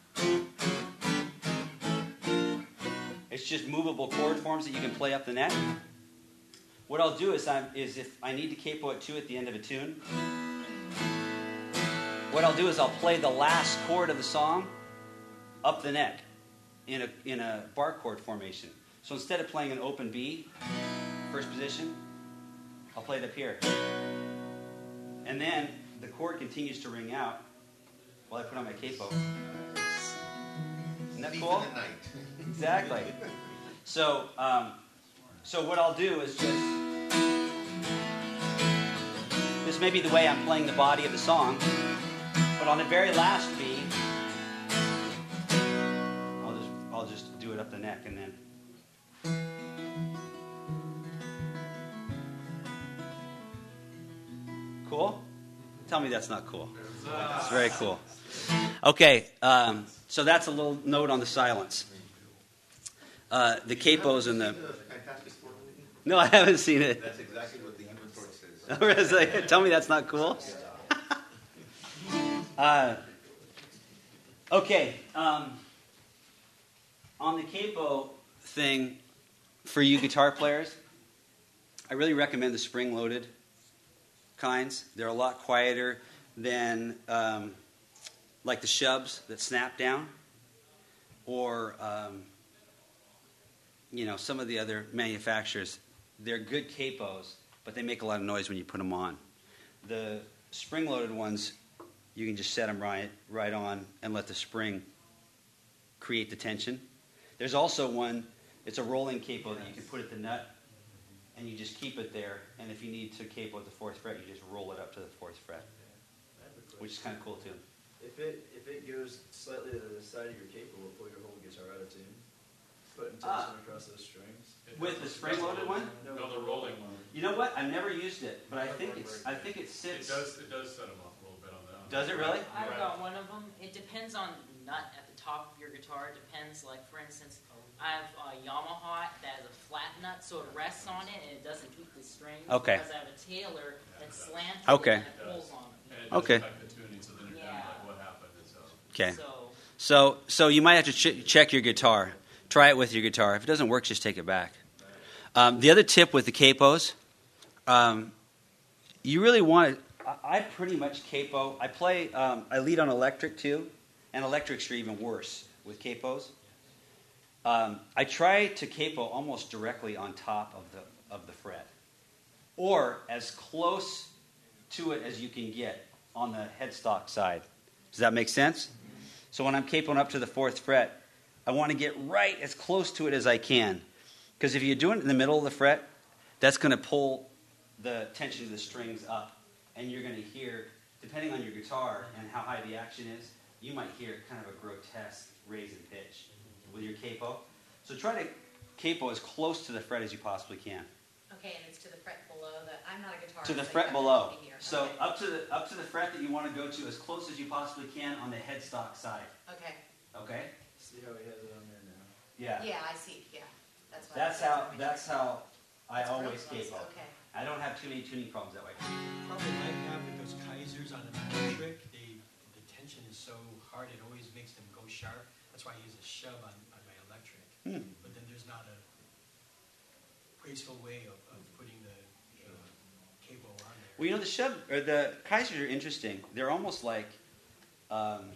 Speaker 1: It's just movable chord forms that you can play up the neck. What I'll do is, I'm, is if I need to capo at two at the end of a tune, what I'll do is I'll play the last chord of the song up the neck in a in a bar chord formation. So instead of playing an open B, first position, I'll play it up here. And then the chord continues to ring out while I put on my capo. Isn't that
Speaker 7: Thief
Speaker 1: cool?
Speaker 7: in the night.
Speaker 1: Exactly. So, um, so what I'll do is just, this may be the way I'm playing the body of the song, but on the very last beat, I'll just, I'll just do it up the neck and then. Cool? Tell me that's not cool. It's very cool. Okay, um, so that's a little note on the silence. Uh, the capos and the...
Speaker 7: Have you seen the Fantastic Four movie?
Speaker 1: No, I haven't seen it.
Speaker 7: That's exactly what the Human Torch says.
Speaker 1: Really? Tell me that's not cool. uh, okay, um, on the capo thing, for you guitar players, I really recommend the spring-loaded kinds. They're a lot quieter than um, like the shubs that snap down, or um, you know, some of the other manufacturers. They're good capos, but they make a lot of noise when you put them on. The spring-loaded ones, you can just set them right, right on and let the spring create the tension. There's also one, it's a rolling capo that you can put at the nut, and you just keep it there, and if you need to capo at the fourth fret, you just roll it up to the fourth fret, which is kind of cool too.
Speaker 9: If it if it goes slightly to the side of your capo, will pull your whole guitar out of tune. Putting tension
Speaker 1: Ah.
Speaker 9: across those strings.
Speaker 1: With the spring-loaded one?
Speaker 2: No, the rolling one.
Speaker 1: You know what? I've never used it, but I think it's I think it
Speaker 2: It
Speaker 1: sits.
Speaker 2: does, it does set them off a little bit on that.
Speaker 1: Does it really?
Speaker 10: I've got one of them. It depends on the nut at the top of your guitar. It depends, like for instance, I have a Yamaha that has a flat nut, so it rests on it and it doesn't tweak the strings.
Speaker 1: Okay.
Speaker 10: Because I have a Taylor that's slanted
Speaker 1: Okay.
Speaker 10: and it pulls on it.
Speaker 2: And it does
Speaker 1: Okay.
Speaker 2: affect the tuning, so then you're kind
Speaker 10: Yeah.
Speaker 2: of like, what happened? So.
Speaker 1: Okay.
Speaker 10: So
Speaker 1: So so you might have to ch- check your guitar. Try it with your guitar. If it doesn't work, just take it back. Um, the other tip with the capos, um, you really want to. I, I pretty much capo. I play. Um, I lead on electric too, and electrics are even worse with capos. Um, I try to capo almost directly on top of the of the fret, or as close to it as you can get on the headstock side. Does that make sense? So when I'm capoing up to the fourth fret, I want to get right as close to it as I can. Because if you're doing it in the middle of the fret, that's going to pull the tension of the strings up. And you're going to hear, depending on your guitar and how high the action is, you might hear kind of a grotesque raise in pitch with your capo. So try to capo as close to the fret as you possibly can.
Speaker 6: Okay, and it's to the fret below the, I'm not a guitarist.
Speaker 1: To the
Speaker 6: so
Speaker 1: fret
Speaker 6: you have to
Speaker 1: below.
Speaker 6: help me here.
Speaker 1: So
Speaker 6: Okay.
Speaker 1: up to the up to the fret that you want to go to as close as you possibly can on the headstock side.
Speaker 6: Okay,
Speaker 1: Okay?
Speaker 9: See how he has it on there now.
Speaker 1: Yeah.
Speaker 6: yeah, I see, yeah, that's what.
Speaker 1: That's
Speaker 6: I-
Speaker 1: how
Speaker 6: what we
Speaker 1: that's
Speaker 6: checked.
Speaker 1: how I
Speaker 6: That's real
Speaker 1: always
Speaker 6: close,
Speaker 1: capo.
Speaker 6: Okay,
Speaker 1: I don't have too many tuning problems that way.
Speaker 4: Problem I have with those Kaisers on an electric, they, the tension is so hard, it always makes them go sharp. That's why I use a shove on, on my electric.
Speaker 1: Hmm.
Speaker 4: But then there's not a graceful way of, of putting the, the cable on there.
Speaker 1: Well, you know the shub or the Kaisers are interesting. They're almost like um,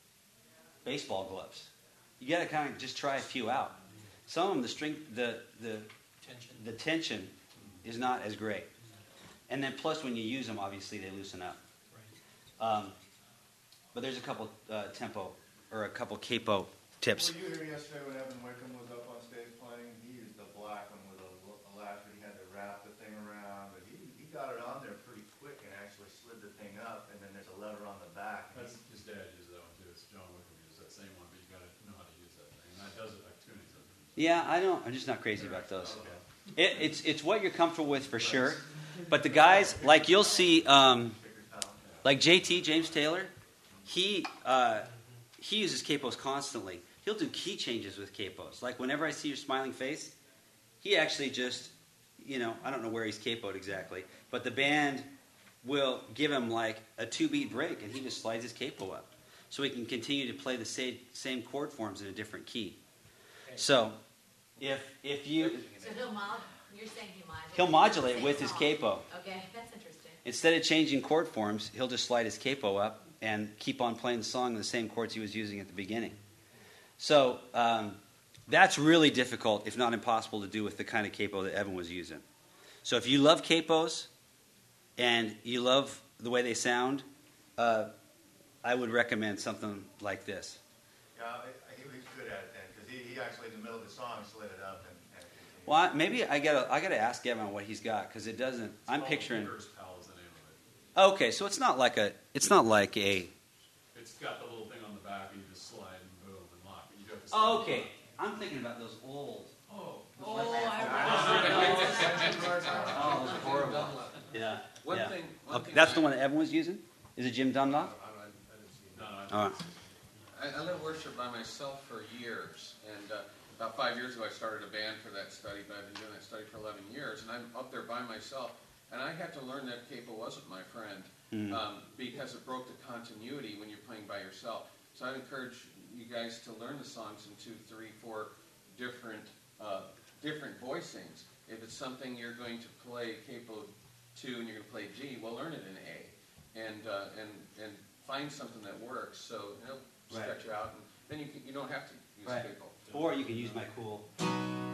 Speaker 1: baseball gloves. You got to kind of just try a few out. Some of them, the string, the the
Speaker 4: Tension.
Speaker 1: the tension is not as great. And then plus, when you use them, obviously they loosen up.
Speaker 4: Right.
Speaker 1: Um, but there's a couple uh, tempo or a couple capo tips.
Speaker 11: Were you here yesterday when Evan Wickham was up on stage playing? He used the black one with a, a lasher. He had to wrap the thing around, but he, he got it on there pretty quick and actually slid the thing up, and then there's a lever on the back.
Speaker 2: That's, his dad uses that one too. It's John Wickham uses that same one, but you got to know how to use that thing. And that does affect tuning sometimes.
Speaker 1: Yeah, I don't. I'm just not crazy about those.
Speaker 2: Okay.
Speaker 1: It, it's it's what you're comfortable with for sure. But the guys, like you'll see, um, like J T James Taylor, he uh, he uses capos constantly. He'll do key changes with capos. Like whenever I see your smiling face, he actually just, you know, I don't know where he's capoed exactly, but the band will give him like a two beat break, and he just slides his capo up, so he can continue to play the same same chord forms in a different key. So, if if you
Speaker 6: so he'll mod, you're saying he modulates?
Speaker 1: he'll modulate
Speaker 6: Same
Speaker 1: with his
Speaker 6: song.
Speaker 1: capo.
Speaker 6: Okay, that's interesting.
Speaker 1: Instead of changing chord forms, he'll just slide his capo up and keep on playing the song in the same chords he was using at the beginning. So um, that's really difficult, if not impossible, to do with the kind of capo that Evan was using. So if you love capos and you love the way they sound, uh, I would recommend something like this.
Speaker 11: Yeah, I, I, he was good at it then, because he, he actually, in the middle of the song, slid it up and, and continued.
Speaker 1: Well, I, maybe I gotta I gotta ask Evan what he's got, because it doesn't. I'm picturing.
Speaker 2: Beaver's Pal is the name of it.
Speaker 1: Okay, so it's not like a. It's not like a.
Speaker 2: It's got the little thing on the back, and you just slide and boom and lock. You have to
Speaker 1: Oh,
Speaker 2: slide.
Speaker 1: okay. I'm thinking about those old.
Speaker 2: Oh.
Speaker 10: Oh, I
Speaker 1: Oh, those are horrible. Yeah.
Speaker 3: One
Speaker 1: yeah.
Speaker 3: thing, one
Speaker 1: Okay,
Speaker 3: thing
Speaker 1: that's
Speaker 3: I-
Speaker 1: the one that Evan was using. Is it Jim Dunlop?
Speaker 2: No, no,
Speaker 1: All right.
Speaker 3: I, I led worship by myself for years, and uh, about five years ago I started a band for that study, but I've been doing that study for eleven years, and I'm up there by myself, and I had to learn that capo wasn't my friend,
Speaker 1: Mhm.
Speaker 3: um, because it broke the continuity when you're playing by yourself. So I'd encourage you guys to learn the songs in two, three, four different uh, different voicings. If it's something you're going to play capo two and you're going to play G, well, learn it in A, and uh, and and find something that works. So it'll
Speaker 1: Right.
Speaker 3: stretch you out, and then you can, you don't have to use
Speaker 1: Right.
Speaker 3: capo.
Speaker 1: Or you can use my cool.
Speaker 7: Tell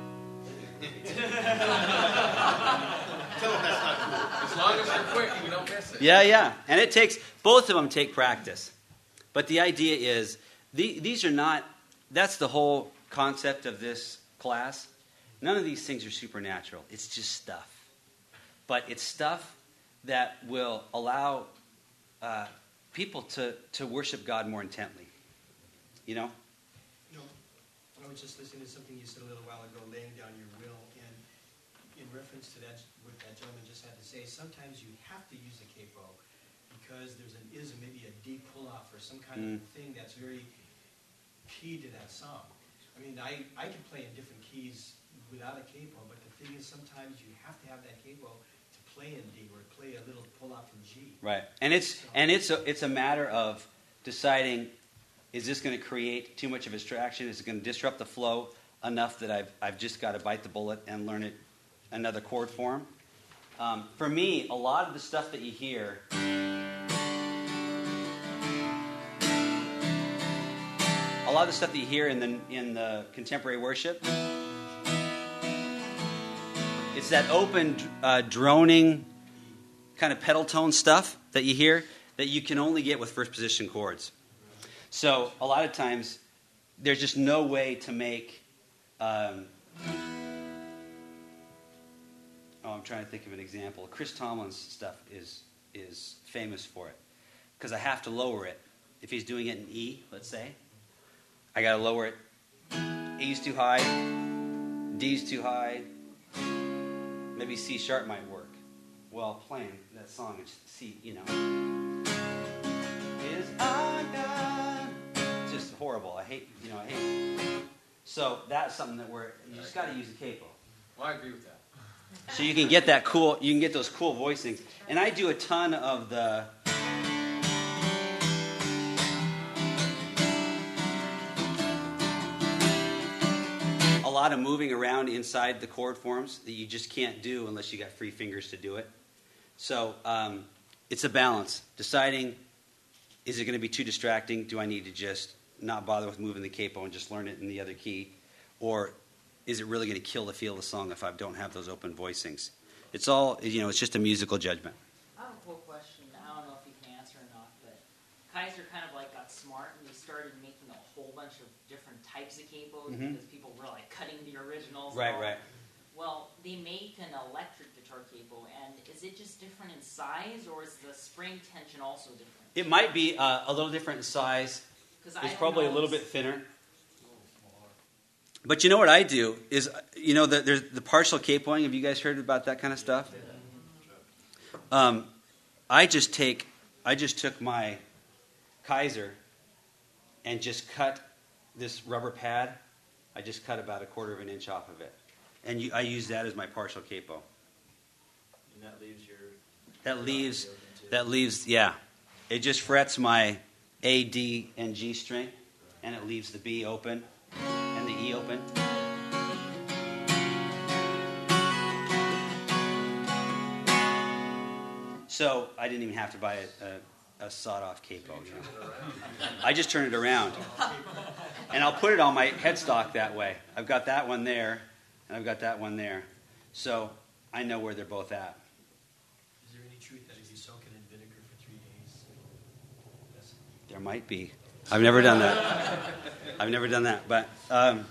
Speaker 7: them that's not cool.
Speaker 3: As long as you're quick and you don't miss it.
Speaker 1: Yeah, yeah. And it takes, both of them take practice. But the idea is, the, these are not, that's the whole concept of this class. None of these things are supernatural. It's just stuff. But it's stuff that will allow uh, people to, to worship God more intently. You know?
Speaker 4: You know, I was just listening to something you said a little while ago, laying down your will, and in reference to that, what that gentleman just had to say, sometimes you have to use a capo because there's an ism, maybe a deep pull-off or some kind
Speaker 1: Mm.
Speaker 4: of thing that's very key to that song. I mean, I, I can play in different keys without a capo, but the thing is sometimes you have to have that capo to play in D or play a little pull-off in G.
Speaker 1: Right. And it's and it's a, it's a matter of deciding, is this going to create too much of a distraction? Is it going to disrupt the flow enough that I've I've just got to bite the bullet and learn it another chord form? Um, for me, a lot of the stuff that you hear, a lot of the stuff that you hear in the in the contemporary worship, it's that open, uh, droning, kind of pedal tone stuff that you hear that you can only get with first position chords. So a lot of times, there's just no way to make. Um, oh, I'm trying to think of an example. Chris Tomlin's stuff is is famous for it because I have to lower it. If he's doing it in E, let's say, I got to lower it. E's too high, D's too high. Maybe C sharp might work. Well, playing that song, it's C, you know. Is our God. It's just horrible. I hate, you know, I hate it. So that's something that we're, you just got to use a capo.
Speaker 3: Well, I agree with that.
Speaker 1: So you can get that cool, you can get those cool voicings. And I do a ton of the, a lot of moving around inside the chord forms that you just can't do unless you got free fingers to do it. So um, it's a balance. Deciding, is it going to be too distracting? Do I need to just not bother with moving the capo and just learn it in the other key? Or is it really going to kill the feel of the song if I don't have those open voicings? It's all, you know, it's just a musical judgment.
Speaker 10: I have a cool question. I don't know if you can answer or not, but Kaiser kind of like got smart and they started making a whole bunch of different types of capos
Speaker 1: Mhm.
Speaker 10: because people were like cutting the originals. and
Speaker 1: Right,
Speaker 10: all.
Speaker 1: right.
Speaker 10: Well, they make an electric guitar capo, and is it just different in size, or is the spring tension also different?
Speaker 1: It might be uh, a little different in size.
Speaker 10: 'Cause I
Speaker 1: It's
Speaker 10: don't
Speaker 1: probably a
Speaker 10: know.
Speaker 1: little bit thinner. But you know what I do is, you know, the, there's the partial capoing. Have you guys heard about that kind of stuff? Um, I just take, I just took my Kaiser and just cut this rubber pad. I just cut about a quarter of an inch off of it, and you, I use that as my partial capo.
Speaker 9: And that leaves your.
Speaker 1: That leaves,
Speaker 9: open too.
Speaker 1: that leaves, yeah. It just frets my A, D, and G string, and it leaves the B open and the E open. So I didn't even have to buy a, a, a sawed-off capo. You know? I just turn it around, and I'll put it on my headstock that way. I've got that one there, and I've got that one there, so I know where they're both at.
Speaker 4: Is there any truth that if you soak it in vinegar for
Speaker 1: There might be. I've never done that. I've never done that. But um,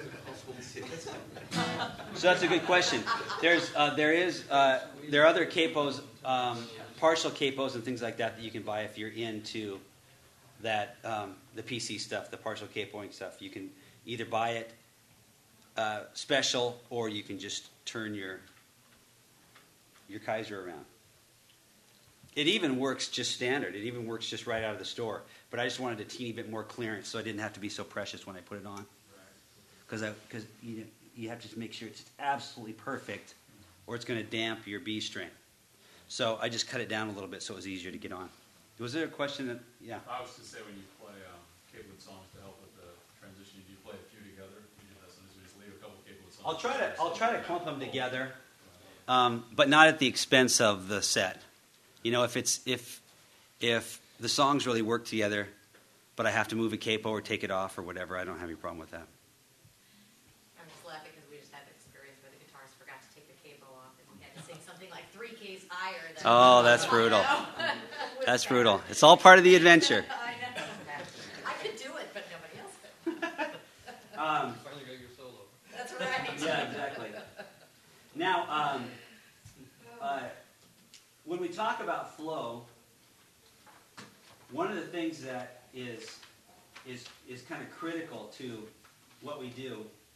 Speaker 1: so that's a good question. There's uh, there is uh, there are other capos, um, partial capos and things like that that you can buy if you're into that um, the P C stuff, the partial capoing stuff. You can either buy it uh, special, or you can just turn your your Kaiser around. It even works just standard. It even works just right out of the store. But I just wanted a teeny bit more clearance, so I didn't have to be so precious when I put it on. Because because you you have to make sure it's absolutely perfect, or it's going to damp your B string. So I just cut it down a little bit so it was easier to get on. Was there a question that, yeah?
Speaker 12: I was going to say, when you play um, Capewood songs to help with the transition, do you play a few together? You do that sometimes, you just leave a couple Capewood songs.
Speaker 1: I'll try to I'll try to clump them together, um, but not at the expense of the set. You know, if it's if if the songs really work together, but I have to move a capo or take it off or whatever, I don't have any problem with that.
Speaker 6: I'm just laughing because we just had the experience where the guitarist forgot to take the capo off and we had to sing something like three keys higher than.
Speaker 1: Oh, that's brutal. That's brutal. It's all part of the adventure.
Speaker 6: I know. I could do it, but nobody else could.
Speaker 1: Um,
Speaker 4: Finally got your solo.
Speaker 6: That's right.
Speaker 1: yeah, exactly. Now, um, uh, when we talk about flow, one of the things that is is is kind of critical to what we do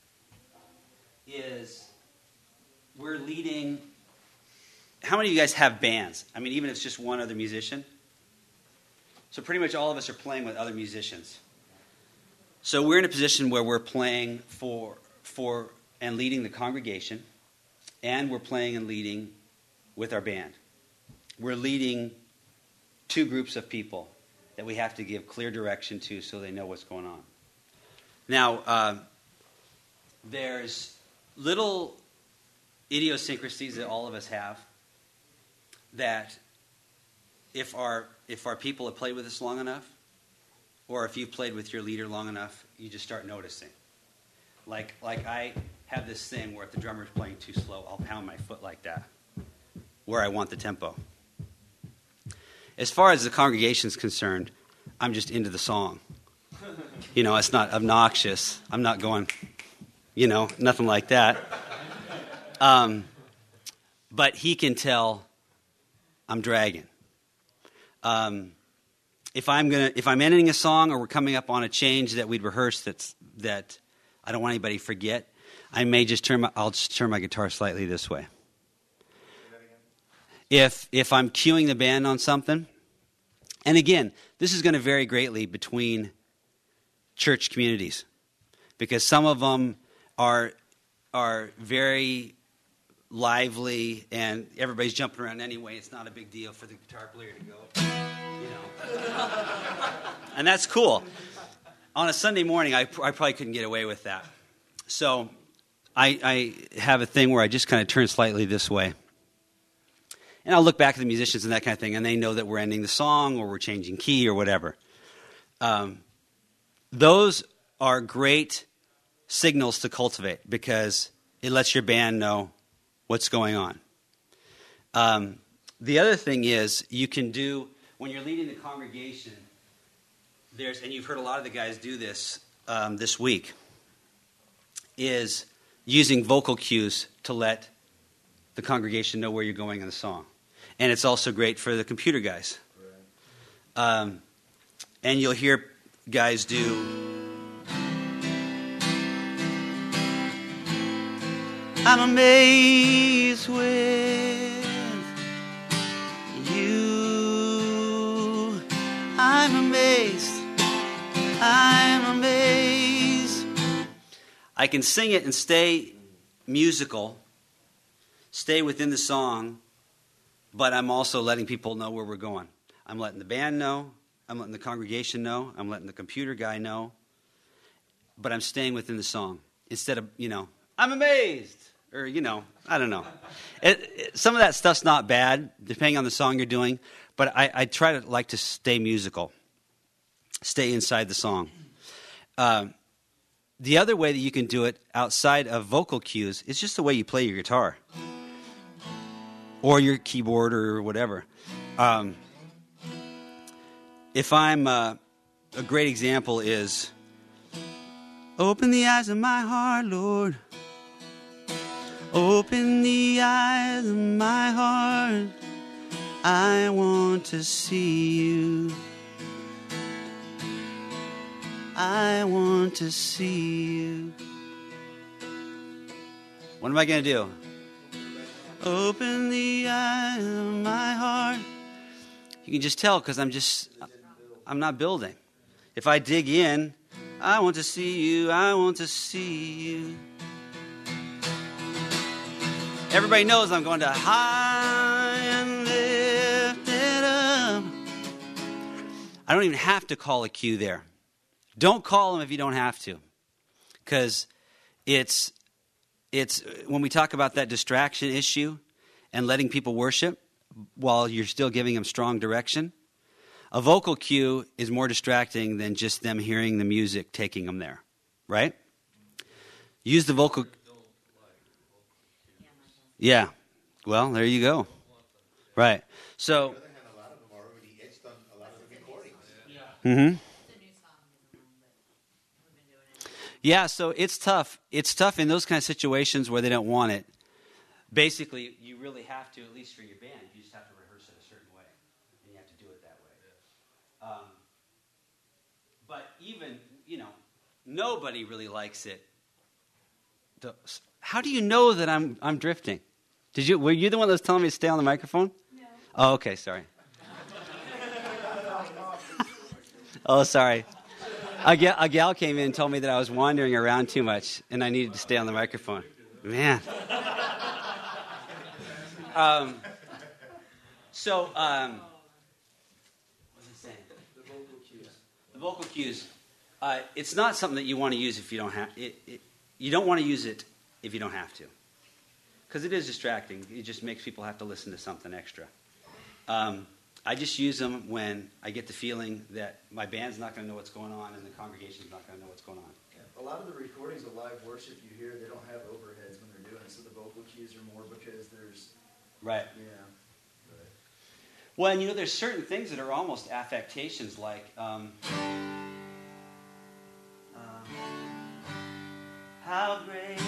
Speaker 1: is we're leading. How many of you guys have bands? I mean, even if it's just one other musician. So pretty much all of us are playing with other musicians. So we're in a position where we're playing for for and leading the congregation, and we're playing and leading with our band. We're leading two groups of people that we have to give clear direction to so they know what's going on. Now, uh, there's little idiosyncrasies that all of us have that if our if our people have played with us long enough, or if you've played with your leader long enough, you just start noticing. Like like I have this thing where if the drummer's playing too slow, I'll pound my foot like that, where I want the tempo. As far as the congregation's concerned, I'm just into the song. You know, it's not obnoxious. I'm not going, you know, nothing like that. Um, but he can tell I'm dragging. Um, if I'm gonna, if I'm ending a song or we're coming up on a change that we'd rehearsed that's that I don't want anybody to forget, I may just turn my, I'll just turn my guitar slightly this way. If if I'm cueing the band on something, and again, this is going to vary greatly between church communities, because some of them are are very lively and everybody's jumping around anyway. It's not a big deal for the guitar player to go, you know, and that's cool. On a Sunday morning, I, I probably couldn't get away with that. So I, I have a thing where I just kind of turn slightly this way. And I'll look back at the musicians and that kind of thing, and they know that we're ending the song or we're changing key or whatever. Um, those are great signals to cultivate because it lets your band know what's going on. Um, the other thing is you can do, when you're leading the congregation, there's, and you've heard a lot of the guys do this um, this week, is using vocal cues to let the congregation know where you're going in the song. And it's also great for the computer guys. Um, and you'll hear guys do, I'm amazed with you. I'm amazed. I'm amazed. I can sing it and stay musical, stay within the song, but I'm also letting people know where we're going. I'm letting the band know. I'm letting the congregation know. I'm letting the computer guy know. But I'm staying within the song. Instead of, you know, I'm amazed. Or, you know, I don't know. It, it, some of that stuff's not bad, depending on the song you're doing. But I, I try to like to stay musical. Stay inside the song. Um, the other way that you can do it outside of vocal cues is just the way you play your guitar. Or your keyboard or whatever. Um, if I'm uh, a great example is, open the eyes of my heart, Lord. Open the eyes of my heart. I want to see you. I want to see you. What am I going to do? Open the eyes of my heart. You can just tell because I'm just, I'm not building. If I dig in, I want to see you, I want to see you. Everybody knows I'm going to high and lifted up. I don't even have to call a cue there. Don't call them if you don't have to. Because it's, it's when we talk about that distraction issue and letting people worship while you're still giving them strong direction, a vocal cue is more distracting than just them hearing the music taking them there, right? Use the vocal. Yeah. Well, there you go. Right. So.
Speaker 7: On the other hand, a lot of them are already etched on a lot of the recordings. Yeah.
Speaker 1: Mm-hmm. Yeah, so it's tough. It's tough in those kind of situations where they don't want it. Basically, you really have to, at least for your band, you just have to rehearse it a certain way. And you have to do it that way. Um, but even, you know, nobody really likes it. The, how do you know that I'm I'm drifting? Did you? Were you the one that was telling me to stay on the microphone? No. Oh, okay, sorry. Oh, sorry. A gal, a gal came in and told me that I was wandering around too much and I needed to stay on the microphone. Man. Um, so, um, what was I saying?
Speaker 9: The vocal cues.
Speaker 1: The vocal cues. Uh, it's not something that you want to use if you don't have it. it you don't want to use it if you don't have to, because it is distracting. It just makes people have to listen to something extra. Um, I just use them when I get the feeling that my band's not going to know what's going on and the congregation's not going to know what's going on.
Speaker 9: Yeah. A lot of the recordings of live worship you hear, they don't have overheads when they're doing it, so the vocal cues are more because there's...
Speaker 1: Right.
Speaker 9: Yeah.
Speaker 1: Right. Well, and you know, there's certain things that are almost affectations, like... Um, uh, how great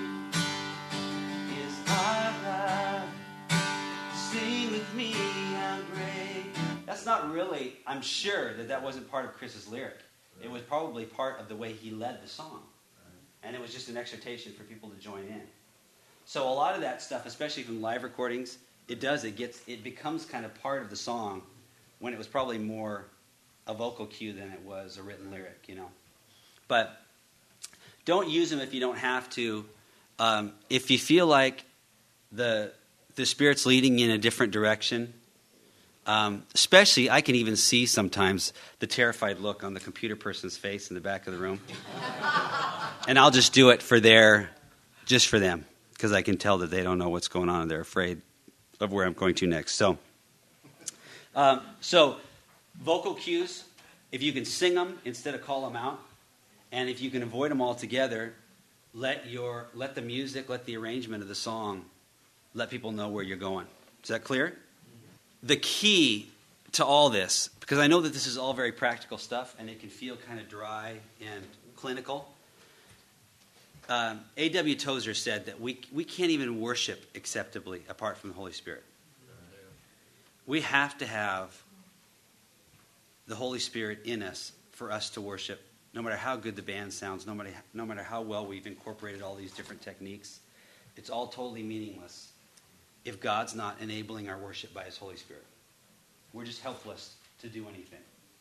Speaker 1: is our God? Sing with me, how great. That's not really, I'm sure that that wasn't part of Chris's lyric. Right. It was probably part of the way he led the song. Right. And it was just an exhortation for people to join in. So a lot of that stuff, especially from live recordings, it does, it gets, it becomes kind of part of the song when it was probably more a vocal cue than it was a written lyric, you know. But don't use them if you don't have to. Um, if you feel like the the Spirit's leading you in a different direction, um, especially, I can even see sometimes the terrified look on the computer person's face in the back of the room. And I'll just do it for their, just for them, because I can tell that they don't know what's going on and they're afraid of where I'm going to next. So, um, so vocal cues, if you can sing them instead of call them out, and if you can avoid them altogether, let your let the music, let the arrangement of the song, let people know where you're going. Is that clear? The key to all this, because I know that this is all very practical stuff, and it can feel kind of dry and clinical. Um, A W Tozer said that we we can't even worship acceptably apart from the Holy Spirit. We have to have the Holy Spirit in us for us to worship. No matter how good the band sounds, no matter, no matter how well we've incorporated all these different techniques, it's all totally meaningless if God's not enabling our worship by His Holy Spirit. We're just helpless to do anything.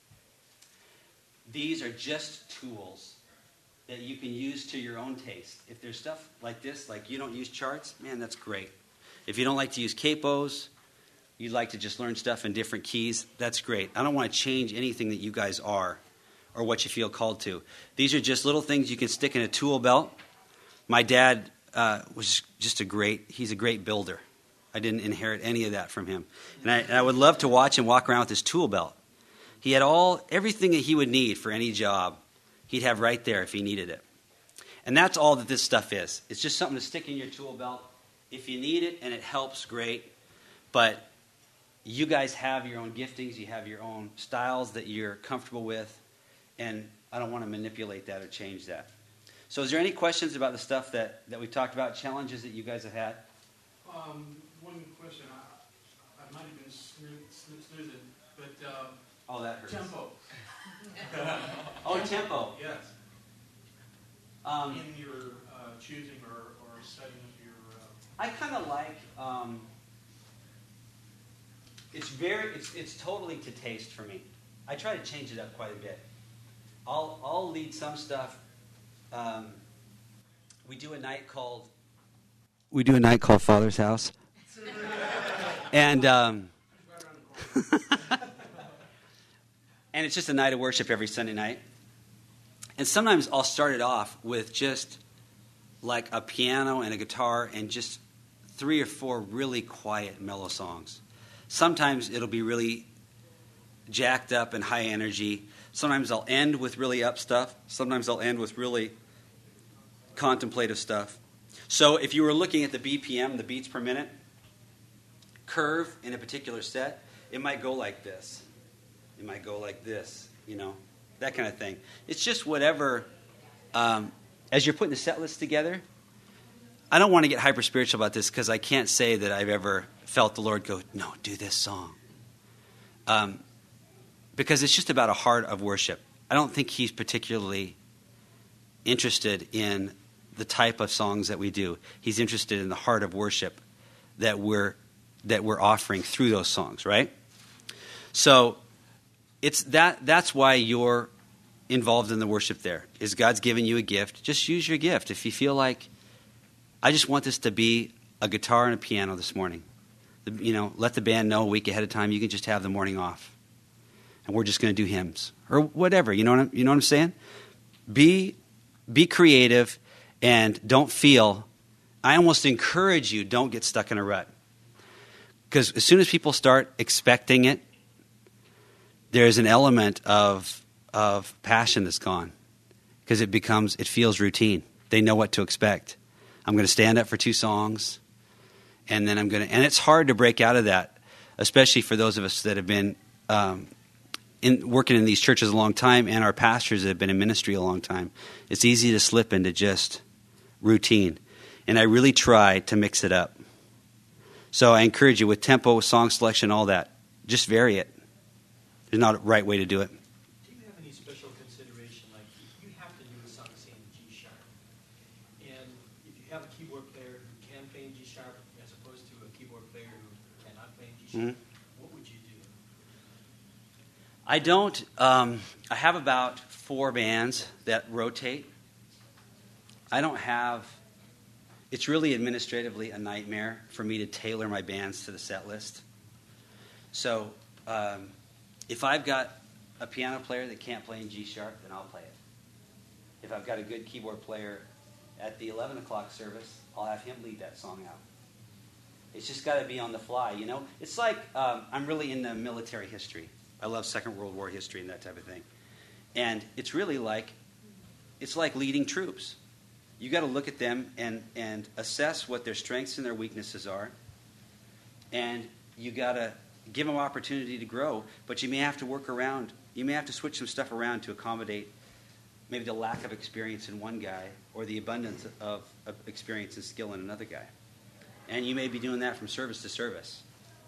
Speaker 1: These are just tools that you can use to your own taste. If there's stuff like this, like you don't use charts, man, that's great. If you don't like to use capos, you'd like to just learn stuff in different keys, that's great. I don't want to change anything that you guys are or what you feel called to. These are just little things you can stick in a tool belt. My dad uh, was just a great, he's a great builder. I didn't inherit any of that from him. And I, and I would love to watch him walk around with his tool belt. He had all, everything that he would need for any job, he'd have right there if he needed it. And that's all that this stuff is. It's just something to stick in your tool belt. If you need it and it helps, great. But you guys have your own giftings. You have your own styles that you're comfortable with. and I don't want to manipulate that or change that. So is there any questions about the stuff that, that we talked about, challenges that you guys have had?
Speaker 2: Um, one question, I, I might have been snoo- snoo- snoozing, but, um,
Speaker 1: Oh, that hurts.
Speaker 2: tempo.
Speaker 1: Oh, tempo.
Speaker 2: Yes.
Speaker 1: Um,
Speaker 2: In your, uh, choosing or, or setting up your, uh,
Speaker 1: I kind of like, um, it's very, it's, it's totally to taste for me. I try to change it up quite a bit. I'll, I'll lead some stuff. Um, we do a night called, we do a night called Father's House. and, um, and it's just a night of worship every Sunday night. And sometimes I'll start it off with just like a piano and a guitar and just three or four really quiet, mellow songs. Sometimes it'll be really jacked up and high energy. Sometimes I'll end with really up stuff. Sometimes I'll end with really contemplative stuff. So if you were looking at the B P M, the beats per minute, curve in a particular set, it might go like this. It might go like this, you know, that kind of thing. It's just whatever, um, as you're putting the set list together, I don't want to get hyper spiritual about this because I can't say that I've ever felt the Lord go, no, do this song. Um, because it's just about a heart of worship. I don't think he's particularly interested in the type of songs that we do. He's interested in the heart of worship that we're that we're offering through those songs, right? So it's that that's why you're involved in the worship there. Is God's given you a gift? Just use your gift. If you feel like, I just want this to be a guitar and a piano this morning. The, you know, let the band know a week ahead of time. You can just have the morning off, and we're just going to do hymns or whatever. You know what I'm, you know what I'm saying? Be be creative, and don't feel. I almost encourage you, don't get stuck in a rut, because as soon as people start expecting it, there's an element of of passion that's gone, because it becomes it feels routine. They know what to expect. I'm going to stand up for two songs, and then I'm going to, and it's hard to break out of that, especially for those of us that have been um, in, working in these churches a long time, and our pastors that have been in ministry a long time. It's easy to slip into just routine, and I really try to mix it up. So I encourage you with tempo, song selection, all that, just vary it. There's not a right way to do it.
Speaker 4: Do you have any special consideration, like if you have to do a song, say in G sharp, and if you have a keyboard player who can play in G sharp as opposed to a keyboard player who cannot play in G sharp, mm-hmm. what would you do?
Speaker 1: I don't. Um, I have about four bands that rotate. I don't have. It's really administratively a nightmare for me to tailor my bands to the set list. So um, if I've got a piano player that can't play in G sharp, then I'll play it. If I've got a good keyboard player at the eleven o'clock service, I'll have him lead that song out. It's just got to be on the fly, you know? It's like um, I'm really into military history. I love Second World War history and that type of thing. And it's really like, it's like leading troops. You got to look at them and, and assess what their strengths and their weaknesses are. And you got to give them opportunity to grow, but you may have to work around, you may have to switch some stuff around to accommodate maybe the lack of experience in one guy or the abundance of, of experience and skill in another guy. And you may be doing that from service to service.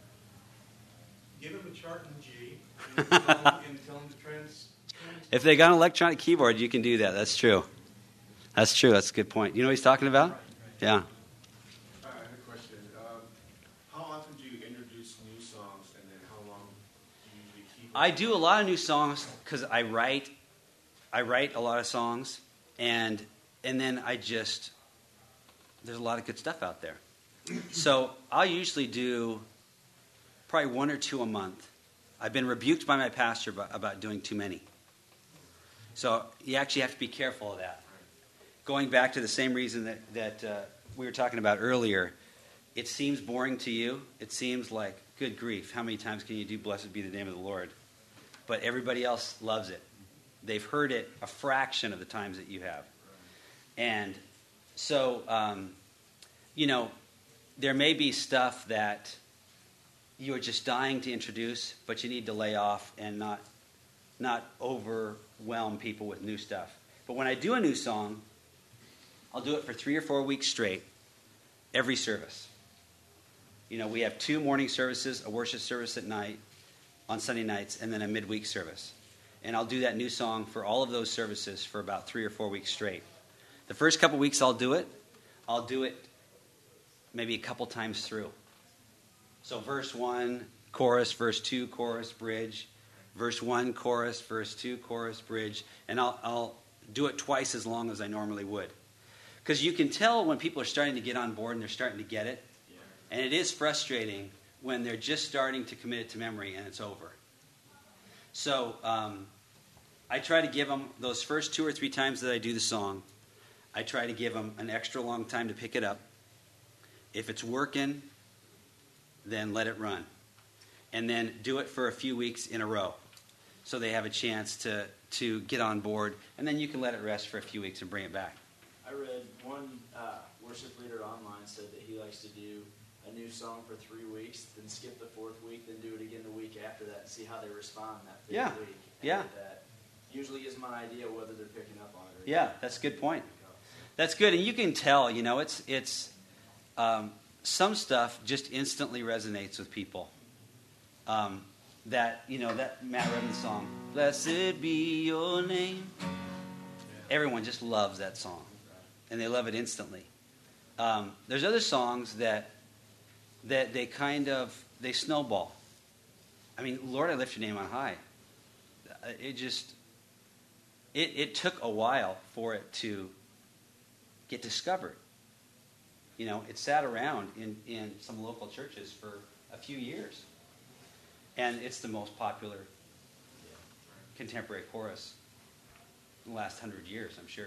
Speaker 2: Give them a chart in G and tell them, and tell them to trans.
Speaker 1: If they got an electronic keyboard, you can do that. That's true. That's true. That's a good point. You know what he's talking about?
Speaker 2: Right, right.
Speaker 1: Yeah.
Speaker 13: I have a question. Um, how often do you introduce new songs, and then how long do you usually keep them?
Speaker 1: I do a lot of new songs because I write. I write a lot of songs, and and then I just there's a lot of good stuff out there. So I'll usually do probably one or two a month. I've been rebuked by my pastor about, about doing too many. So you actually have to be careful of that. Going back to the same reason that, that uh, we were talking about earlier, it seems boring to you. It seems like, good grief, how many times can you do blessed be the name of the Lord? But everybody else loves it. They've heard it a fraction of the times that you have. And so, um, you know, there may be stuff that you're just dying to introduce, but you need to lay off and not not overwhelm people with new stuff. But when I do a new song, I'll do it for three or four weeks straight, every service. You know, we have two morning services, a worship service at night, on Sunday nights, and then a midweek service. And I'll do that new song for all of those services for about three or four weeks straight. The first couple weeks I'll do it. I'll do it maybe a couple times through. So verse one, chorus, verse two, chorus, bridge. Verse one, chorus, verse two, chorus, bridge. And I'll, I'll do it twice as long as I normally would. Because you can tell when people are starting to get on board and they're starting to get it. And it is frustrating when they're just starting to commit it to memory and it's over. So um, I try to give them those first two or three times that I do the song, I try to give them an extra long time to pick it up. If it's working, then let it run. And then do it for a few weeks in a row so they have a chance to, to get on board. And then you can let it rest for a few weeks and bring it back.
Speaker 9: I read one uh, worship leader online said that he likes to do a new song for three weeks, then skip the fourth week, then do it again the week after that and see how they respond that fifth
Speaker 1: Yeah.
Speaker 9: week. And
Speaker 1: Yeah.
Speaker 9: That usually is my idea whether they're picking up on it or
Speaker 1: Yeah,
Speaker 9: not.
Speaker 1: that's a good point. That's good. And you can tell, you know, it's, it's um, some stuff just instantly resonates with people. Um, that, you know, that Matt Redman song, Blessed be your name. Everyone just loves that song. And they love it instantly. Um, there's other songs that that they kind of, they snowball. I mean, Lord, I lift your name on high. It just, it, it took a while for it to get discovered. You know, it sat around in, in some local churches for a few years. And it's the most popular contemporary chorus in the last hundred years, I'm sure.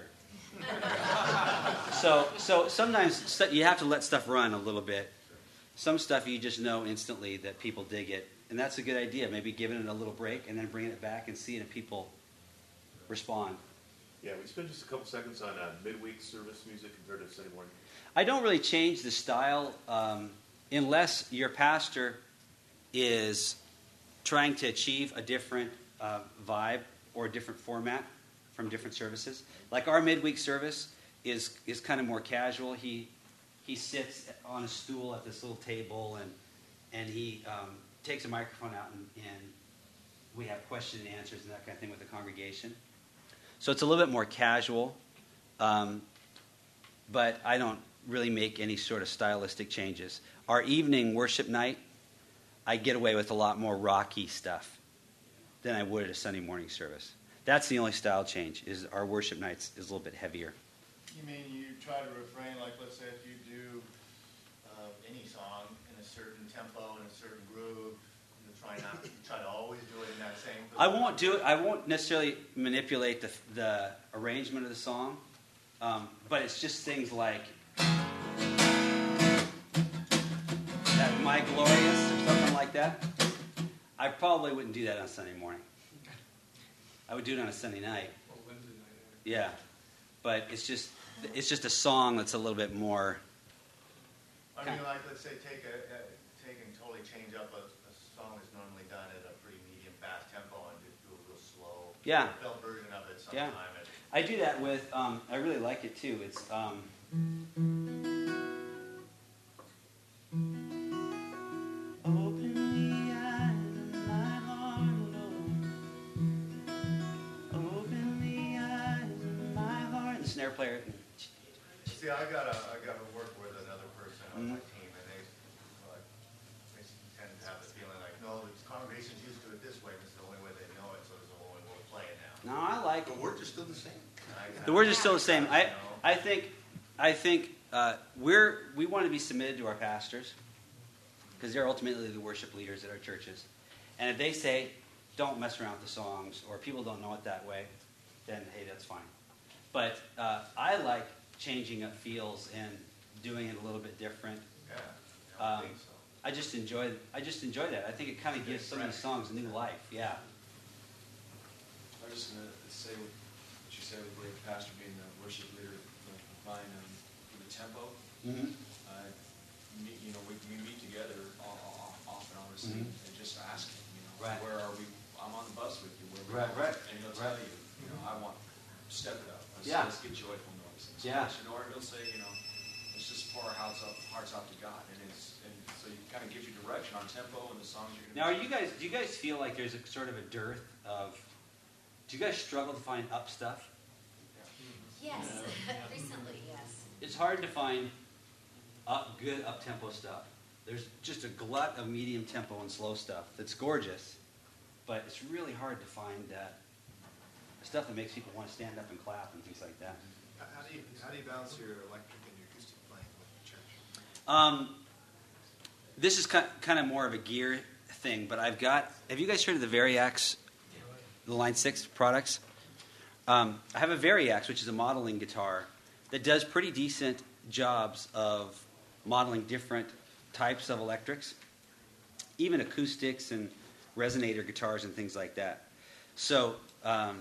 Speaker 1: so, so sometimes st- you have to let stuff run a little bit. Some stuff you just know instantly that people dig it. And that's a good idea. Maybe giving it a little break and then bringing it back and seeing if people respond.
Speaker 8: Yeah, we spend just a couple seconds on uh, midweek service music compared to Sunday morning.
Speaker 1: I don't really change the style um, unless your pastor is trying to achieve a different uh, vibe or a different format from different services. Like our midweek service is is kind of more casual. He he sits on a stool at this little table and and he um, takes a microphone out and, and we have question and answers and that kind of thing with the congregation. So it's a little bit more casual, um, but I don't really make any sort of stylistic changes. Our evening worship night, I get away with a lot more rocky stuff than I would at a Sunday morning service. That's the only style change, is our worship nights is a little bit heavier.
Speaker 11: You mean you try to refrain, like let's say if you do uh, any song in a certain tempo, in a certain groove, you try not, you try to always do it in that same...
Speaker 1: I won't do it, I won't necessarily manipulate the, the arrangement of the song, um, but it's just things like that My Glorious or something like that. I probably wouldn't do that on Sunday morning. I would do it on a Sunday night.
Speaker 2: Or Wednesday night.
Speaker 1: Yeah, but it's just it's just a song that's a little bit more.
Speaker 11: I mean, like, let's say take a, a take and totally change up a, a song that's normally done at a pretty medium fast tempo and just do a real slow,
Speaker 1: Yeah.
Speaker 11: felt version of it
Speaker 1: Yeah.
Speaker 11: sometime. And,
Speaker 1: I do that with. Um, I really like it too. It's. Um, Open the eyes of my heart, Lord. Open the eyes of my heart. The snare player.
Speaker 11: see, I gotta I gotta work with another person on my
Speaker 1: Mhm.
Speaker 11: team, and they like they tend to have the feeling like, no, the congregation's used to it this way. This is the only way they know it, so this is the only way we'll play it now.
Speaker 1: No, I like.
Speaker 7: The words are still the same.
Speaker 11: I-
Speaker 1: The words are still the same. I,
Speaker 11: You know?
Speaker 1: I think, I think uh, we're we want to be submitted to our pastors because they're ultimately the worship leaders at our churches. And if they say, "Don't mess around with the songs," or people don't know it that way, then hey, that's fine. But uh, I like changing up feels and doing it a little bit different.
Speaker 11: Yeah, I
Speaker 1: Um,
Speaker 11: think so.
Speaker 1: I just enjoy. I just enjoy that. I think it kind of gives some of these songs new life. Yeah.
Speaker 5: I was just gonna say what what you said with the pastor being the worship leader, like mine, um, for the tempo.
Speaker 1: Mm-hmm.
Speaker 5: Uh, meet, you know, we, we meet together o- o- often, obviously,
Speaker 1: Mhm.
Speaker 5: and just ask him, you know,
Speaker 1: Right.
Speaker 5: where are we, I'm on the bus with you. Where we
Speaker 1: Right,
Speaker 5: going?
Speaker 1: right,
Speaker 5: And he'll
Speaker 1: right.
Speaker 5: tell you, you know, I want, step it up. Let's,
Speaker 1: Yeah.
Speaker 5: let's get joyful noise. And so
Speaker 1: Yeah.
Speaker 5: Pastor Nord, he'll say, you know, let's just pour our hearts up, hearts out to God. And it's, and so it kind of gives you direction on tempo and the songs you're going to
Speaker 1: Now, are you guys? Do you guys feel like there's a sort of a dearth of? Do you guys struggle to find up stuff?
Speaker 6: Yes, recently, yes.
Speaker 1: It's hard to find up good up tempo stuff. There's just a glut of medium tempo and slow stuff that's gorgeous, but it's really hard to find that stuff that makes people want to stand up and clap and things like that.
Speaker 11: How do you, how do you balance your electric and your acoustic playing with the church?
Speaker 1: Um, this is kind of more of a gear thing, but I've got. Have you guys heard of the Variax, the Line Six products? Um, I have a Variax, which is a modeling guitar that does pretty decent jobs of modeling different types of electrics, even acoustics and resonator guitars and things like that. So um,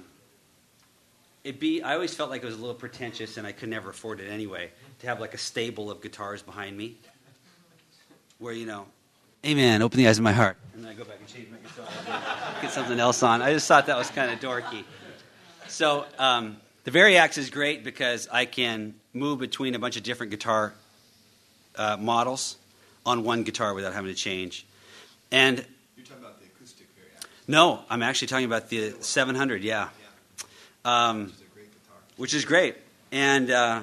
Speaker 1: it be. I always felt like it was a little pretentious, and I could never afford it anyway, to have like a stable of guitars behind me, where you know, amen, open the eyes of my heart, and then I go back and change my guitar, get something else on. I just thought that was kind of dorky. So um, the Variax is great because I can move between a bunch of different guitar uh, models on one guitar without having to change. And
Speaker 11: You're talking about the acoustic Variax.
Speaker 1: no, I'm actually talking about the seven hundred, yeah. Um,
Speaker 11: Which is a great guitar.
Speaker 1: which is great. And uh,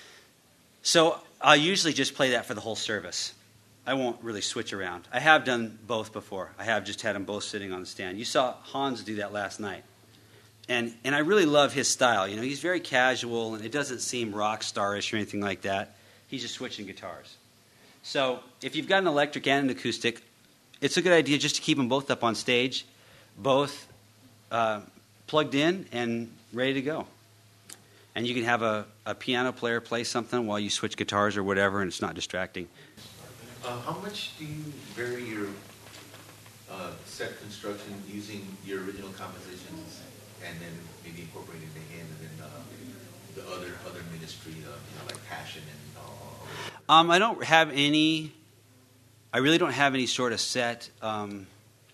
Speaker 1: so I'll usually just play that for the whole service. I won't really switch around. I have done both before. I have just had them both sitting on the stand. You saw Hans do that last night. And and I really love his style. You know, he's very casual, and it doesn't seem rock starish or anything like that. He's just switching guitars. So if you've got an electric and an acoustic, it's a good idea just to keep them both up on stage, both uh, plugged in and ready to go. And you can have a, a piano player play something while you switch guitars or whatever, and it's not distracting.
Speaker 7: Uh, how much do you vary your uh, set construction using your original compositions and then maybe incorporating the hymn and then uh, the other other ministry, uh, you know, like Passion and uh,
Speaker 1: Um, I don't have any. I really don't have any sort of set um,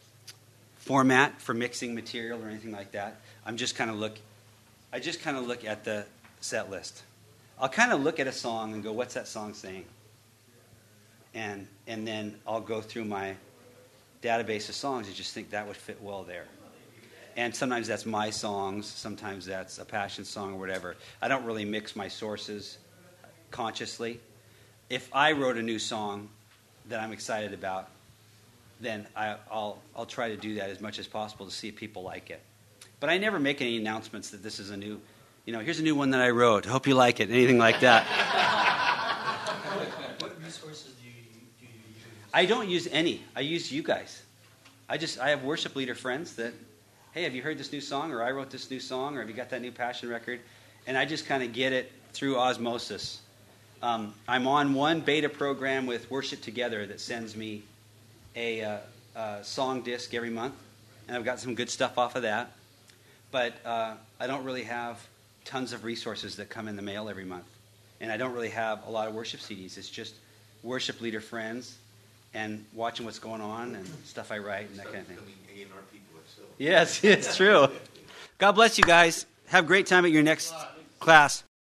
Speaker 1: format for mixing material or anything like that. I'm just kind of look. I just kind of look at the set list. I'll kind of look at a song and go, "What's that song saying?" And and then I'll go through my database of songs and just think that would fit well there. And sometimes that's my songs, sometimes that's a Passion song or whatever. I don't really mix my sources consciously. If I wrote a new song that I'm excited about, then I, I'll I'll try to do that as much as possible to see if people like it. But I never make any announcements that this is a new, you know, here's a new one that I wrote. Hope you like it, anything like that.
Speaker 4: What resources do you, do you use?
Speaker 1: I don't use any. I use you guys. I just I have worship leader friends that, hey, have you heard this new song? Or I wrote this new song? Or have you got that new Passion record? And I just kind of get it through osmosis. Um, I'm on one beta program with Worship Together that sends me a, uh, a song disc every month, and I've got some good stuff off of that. But uh, I don't really have tons of resources that come in the mail every month, and I don't really have a lot of worship C Ds. It's just worship leader friends and watching what's going on and stuff I write and that kind of thing.
Speaker 7: becoming A and R people ourselves.
Speaker 1: Yes, it's true. God bless you guys. Have a great time at your next class.